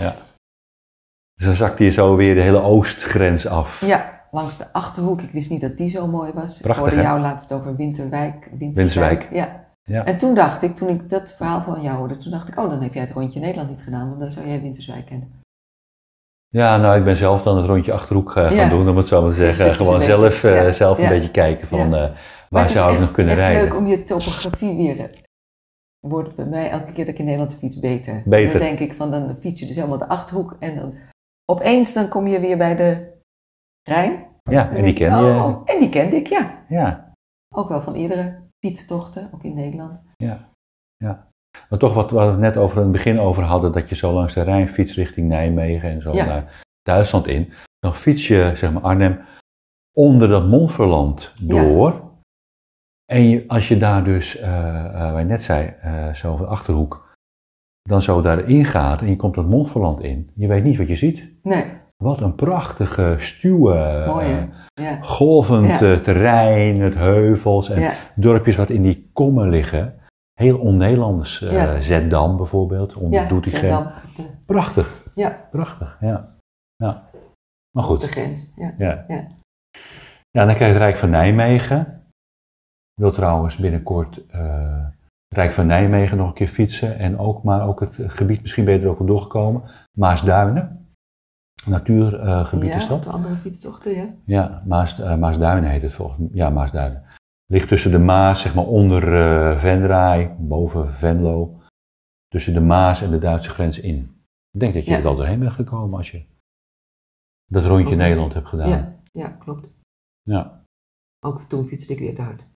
Dus dan zakt hij zo weer de hele oostgrens af. Ja, langs de Achterhoek. Ik wist niet dat die zo mooi was. Prachtig, ik hoorde jou laatst over Winterswijk. Ja. En toen dacht ik, toen ik dat verhaal van jou hoorde, toen dacht ik, dan heb jij het rondje Nederland niet gedaan, want dan zou jij Winterswijk kennen. Ja, nou, ik ben zelf dan het rondje Achterhoek gaan doen, om het zo maar te zeggen. Gewoon zelf een beetje kijken van waar zou ik nog kunnen rijden. Het is leuk om je topografie weer. Wordt bij mij elke keer dat ik in Nederland fiets beter. Dan denk ik van, dan fiets je dus helemaal de Achterhoek en dan opeens dan kom je weer bij de Rijn. Ja, en die ken je. En die kende ik, ja. Ook wel van eerdere fietstochten, ook in Nederland. Ja. Maar toch wat we het net in het begin over hadden, dat je zo langs de Rijn fietst richting Nijmegen en zo naar Duitsland in. Dan fiets je, zeg maar Arnhem, onder dat Montferland door. Ja. En als je daar dus, waar je net zei, zo over de Achterhoek, dan zo daarin gaat en je komt dat Montferland in. Je weet niet wat je ziet. Nee. Wat een prachtige, stuwe, golvend terrein, met heuvels en dorpjes wat in die kommen liggen. Heel on-Nederlands. Zeddam bijvoorbeeld, onder Doetinchem. Prachtig. Ja. Prachtig, ja. Maar goed. De grens, Ja, dan krijg je het Rijk van Nijmegen. Ik wil trouwens binnenkort Rijk van Nijmegen nog een keer fietsen. Maar ook het gebied, misschien ben je er ook al doorgekomen. Maasduinen. Natuurgebied is dat. Ja, de andere fietstochten, ja. Ja, Maasduinen heet het volgens mij. Ja, Maasduinen. Ligt tussen de Maas, zeg maar onder Venray, boven Venlo. Tussen de Maas en de Duitse grens in. Ik denk dat je er wel doorheen bent gekomen als je dat rondje Nederland hebt gedaan. Ja, klopt. Ja. Ook toen fietste ik weer te hard.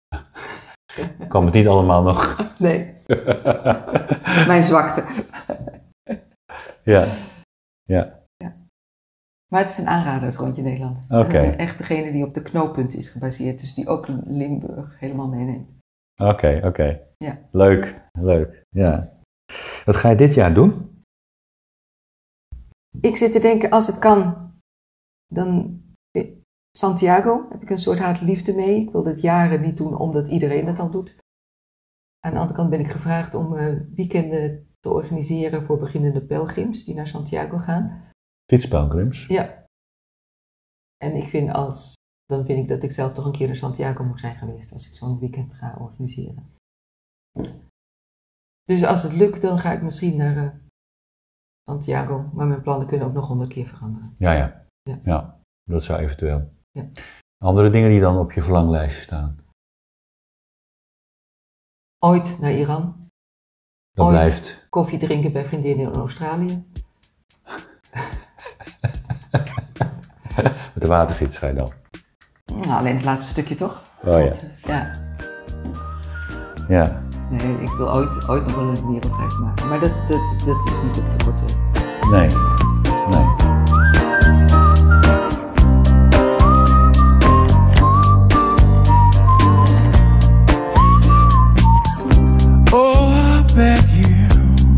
Kwam het niet allemaal nog? Nee. Mijn zwakte. Ja. Maar het is een aanrader, het rondje Nederland. Oké. Echt degene die op de knooppunt is gebaseerd, dus die ook Limburg helemaal meeneemt. Oké. Ja. Leuk. Ja. Wat ga je dit jaar doen? Ik zit te denken, als het kan, dan Santiago heb ik een soort haat-liefde mee. Ik wil dit jaren niet doen, omdat iedereen dat al doet. Aan de andere kant ben ik gevraagd om weekenden te organiseren voor beginnende pelgrims die naar Santiago gaan. Fietspelgrims? Ja. En dan vind ik dat ik zelf toch een keer naar Santiago moet zijn geweest als ik zo'n weekend ga organiseren. Dus als het lukt, dan ga ik misschien naar Santiago. Maar mijn plannen kunnen ook nog 100 keer veranderen. Ja, dat zou eventueel. Ja. Andere dingen die dan op je verlanglijstje staan? Ooit naar Iran. Dat blijft. Koffie drinken bij vriendinnen in Australië. Met de waterfiets ga je dan? Nou, alleen het laatste stukje toch? Oh ja. Nee, ik wil ooit nog wel een wereldreis maken. Maar dat is niet op de korte. Nee. Oh, I beg you,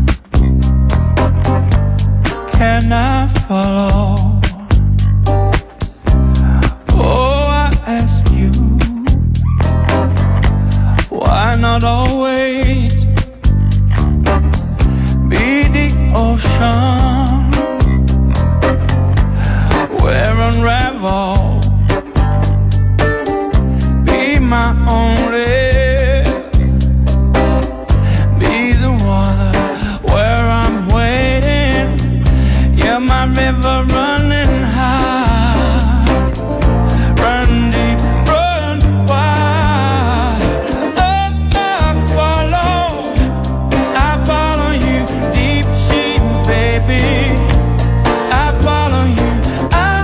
can I follow? Not always be the ocean where unravel, be my only, be the water where I'm waiting, yeah, got my river running high. Run deep, run wide. I follow you, deep sea, baby. I follow you, I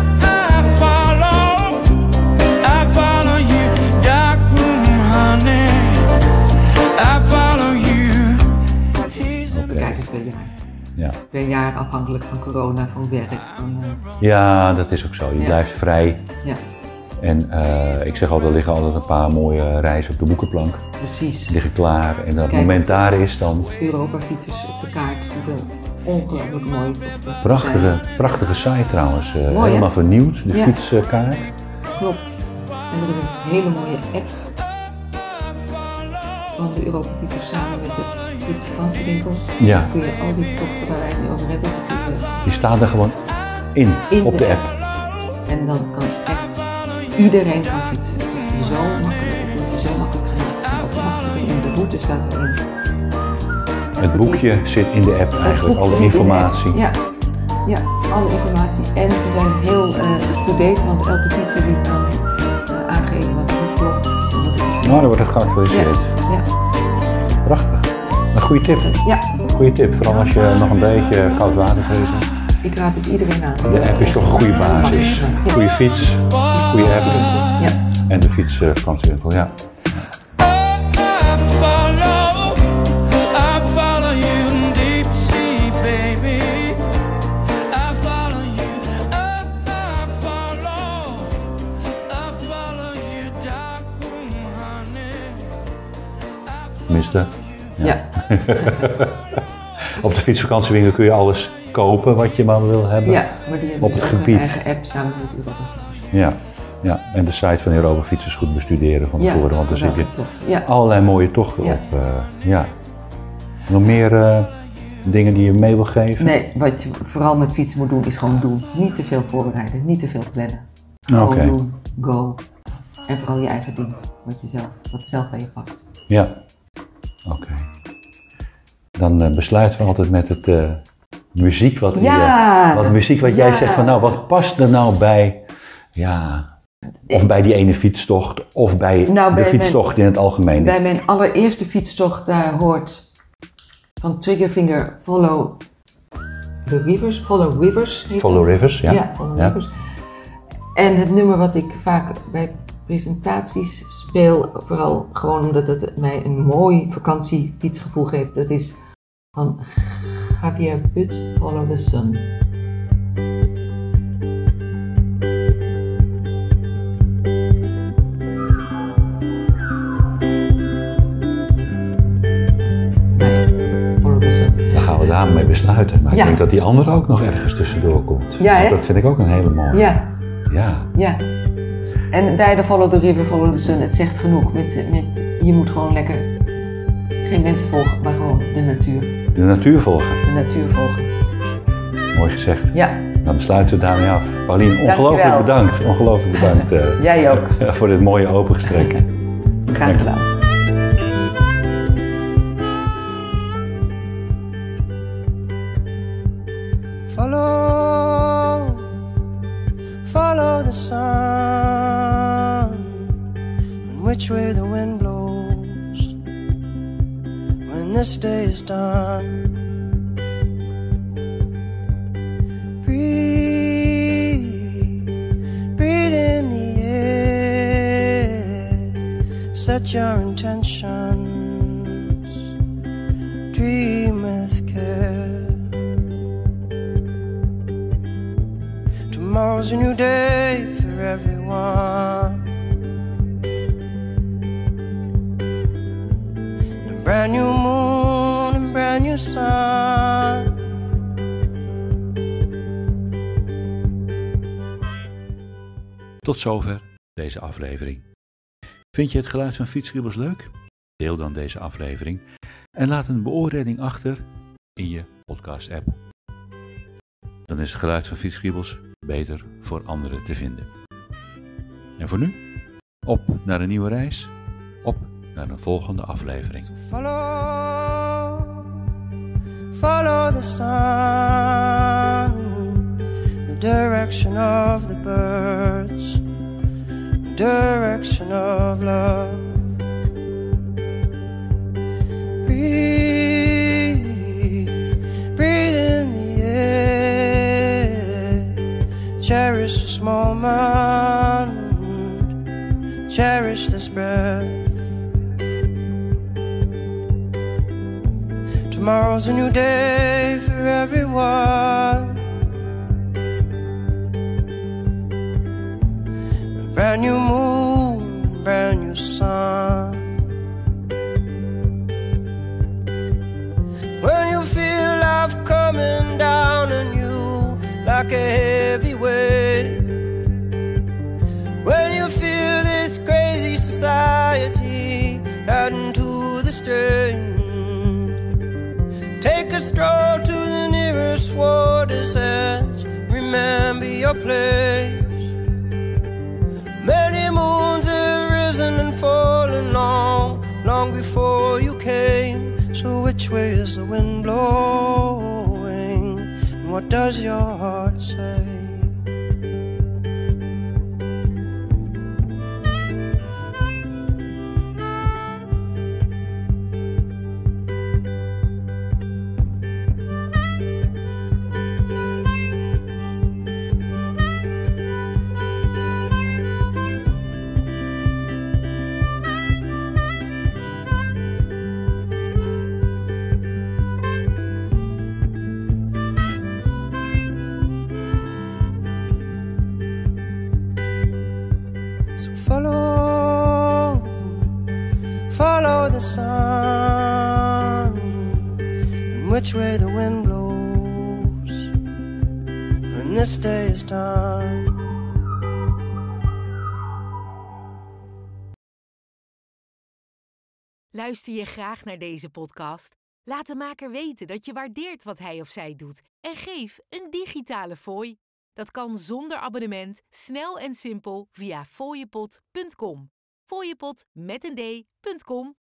follow you, dark room, honey. I follow you. We kijken per jaar. Ja. Per jaar afhankelijk van corona, van werk. Ja, dat is ook zo. Je blijft vrij. Ja, En ik zeg altijd, er liggen altijd een paar mooie reizen op de boekenplank. precies. Die liggen klaar. En dat Kijk. moment daar is dan Europa-fietsers op de kaart. Hoeveel ongelooflijk mooi. prachtige site trouwens. Mooi, hè? Helemaal vernieuwd, de Ja. fietskaart. Klopt. En er is een hele mooie app van de Europa-fietsers samen met de fietsvakantiewinkel. Ja, Kun je al die tochten waar wij het nu over hebben, die staat er gewoon in op de app. En dan kan echt iedereen gaan fietsen. Het is zo makkelijk, het wordt zo makkelijk gemaakt. Ook makkelijk in de route staat erin. Het boekje zit in de app eigenlijk, alle boekje zit in de informatie. app. Ja, alle informatie. En ze zijn heel up-to-date, want elke fietser die kan aangeven wat er niet klopt. Nou, dan wordt het geactualiseerd. Ja. Prachtig. Een goede tip. Ja, Goede tip, vooral als je nog een beetje koud water vreest. ik raad het iedereen aan. De app is toch een goede basis. Ja. Goede fiets, goede app Ja. en de fietsvakantiewinkel, ja. I follow you, deep sea, baby. I follow you, I follow you, dark room, honey. Tenminste, Ja. op de fietsvakantiewinkel kun je alles kopen wat je maar wil hebben. Ja, maar die hebben Op dus het ook gebied. een eigen app samen met Europa. Ja, en de site van Europa Fietsers goed bestuderen van tevoren, want dan zie je geweldig tof. Ja. allerlei mooie tochten Ja. op. Ja. Nog meer dingen die je mee wil geven? Nee, wat je vooral met fietsen moet doen is gewoon doen. Niet te veel voorbereiden, niet te veel plannen. Gewoon Oké. doen, go. En vooral je eigen ding, wat zelf bij je past. Ja, oké. Dan besluiten we altijd met het muziek wat, muziek wat jij zegt van nou, wat past er nou bij, ja, of bij die ene fietstocht, of bij de fietstocht in het algemeen. Bij mijn allereerste fietstocht, daar hoort van Triggerfinger Follow Rivers heet Follow dat. Rivers, ja. Ja, Follow Ja. Rivers. En het nummer wat ik vaak bij presentaties speel, vooral gewoon omdat het mij een mooi vakantiefietsgevoel geeft, dat is van Javier Butt, Follow the Sun. Follow the Sun. Dan gaan we daarmee besluiten. Maar Ja. ik denk dat die andere ook nog ergens tussendoor komt. Ja, hè? Want dat vind ik ook een hele mooie. Ja, Ja. ja. En beide Follow the River, Follow the Sun, het zegt genoeg. Je moet gewoon lekker geen mensen volgen, maar gewoon de natuur. De natuur volgen. De natuur volgen. Mooi gezegd. Ja, Dan sluiten we daarmee af. Paulien, ongelooflijk Dankjewel. bedankt. Ongelooflijk bedankt jij ook. voor dit mooie opengesprek. Graag gedaan. Follow the sun, and which way the wind blows when this day is done. Breathe in the air, set your intentions, dream with care. Tomorrow's a new day for everyone. A brand new moon and brand new sun. Tot zover deze aflevering. Vind je het geluid van Fietskriebels leuk? Deel dan deze aflevering en laat een beoordeling achter in je podcast-app. Dan is het geluid van Fietskriebels beter voor anderen te vinden. En voor nu, op naar een nieuwe reis, op naar een volgende aflevering. Follow the sun. love. Breathe, breathe in the air. Cherish this moment, cherish this breath. Tomorrow's a new day for everyone. A brand new moon, brand new sun. When you feel life coming down on you like a heavy weight, when you feel this crazy society adding to the strain, take a stroll to the nearest water's edge. Remember your place. Many moons have risen and fallen long, long before you came. So which way is the wind blowing? And what does your heart say? Follow the sun, and which way the wind blows when this day is done. Luister je graag naar deze podcast? Laat de maker weten dat je waardeert wat hij of zij doet en geef een digitale fooi. Dat kan zonder abonnement, snel en simpel via fooiepot.com. Fooiepot met een d.com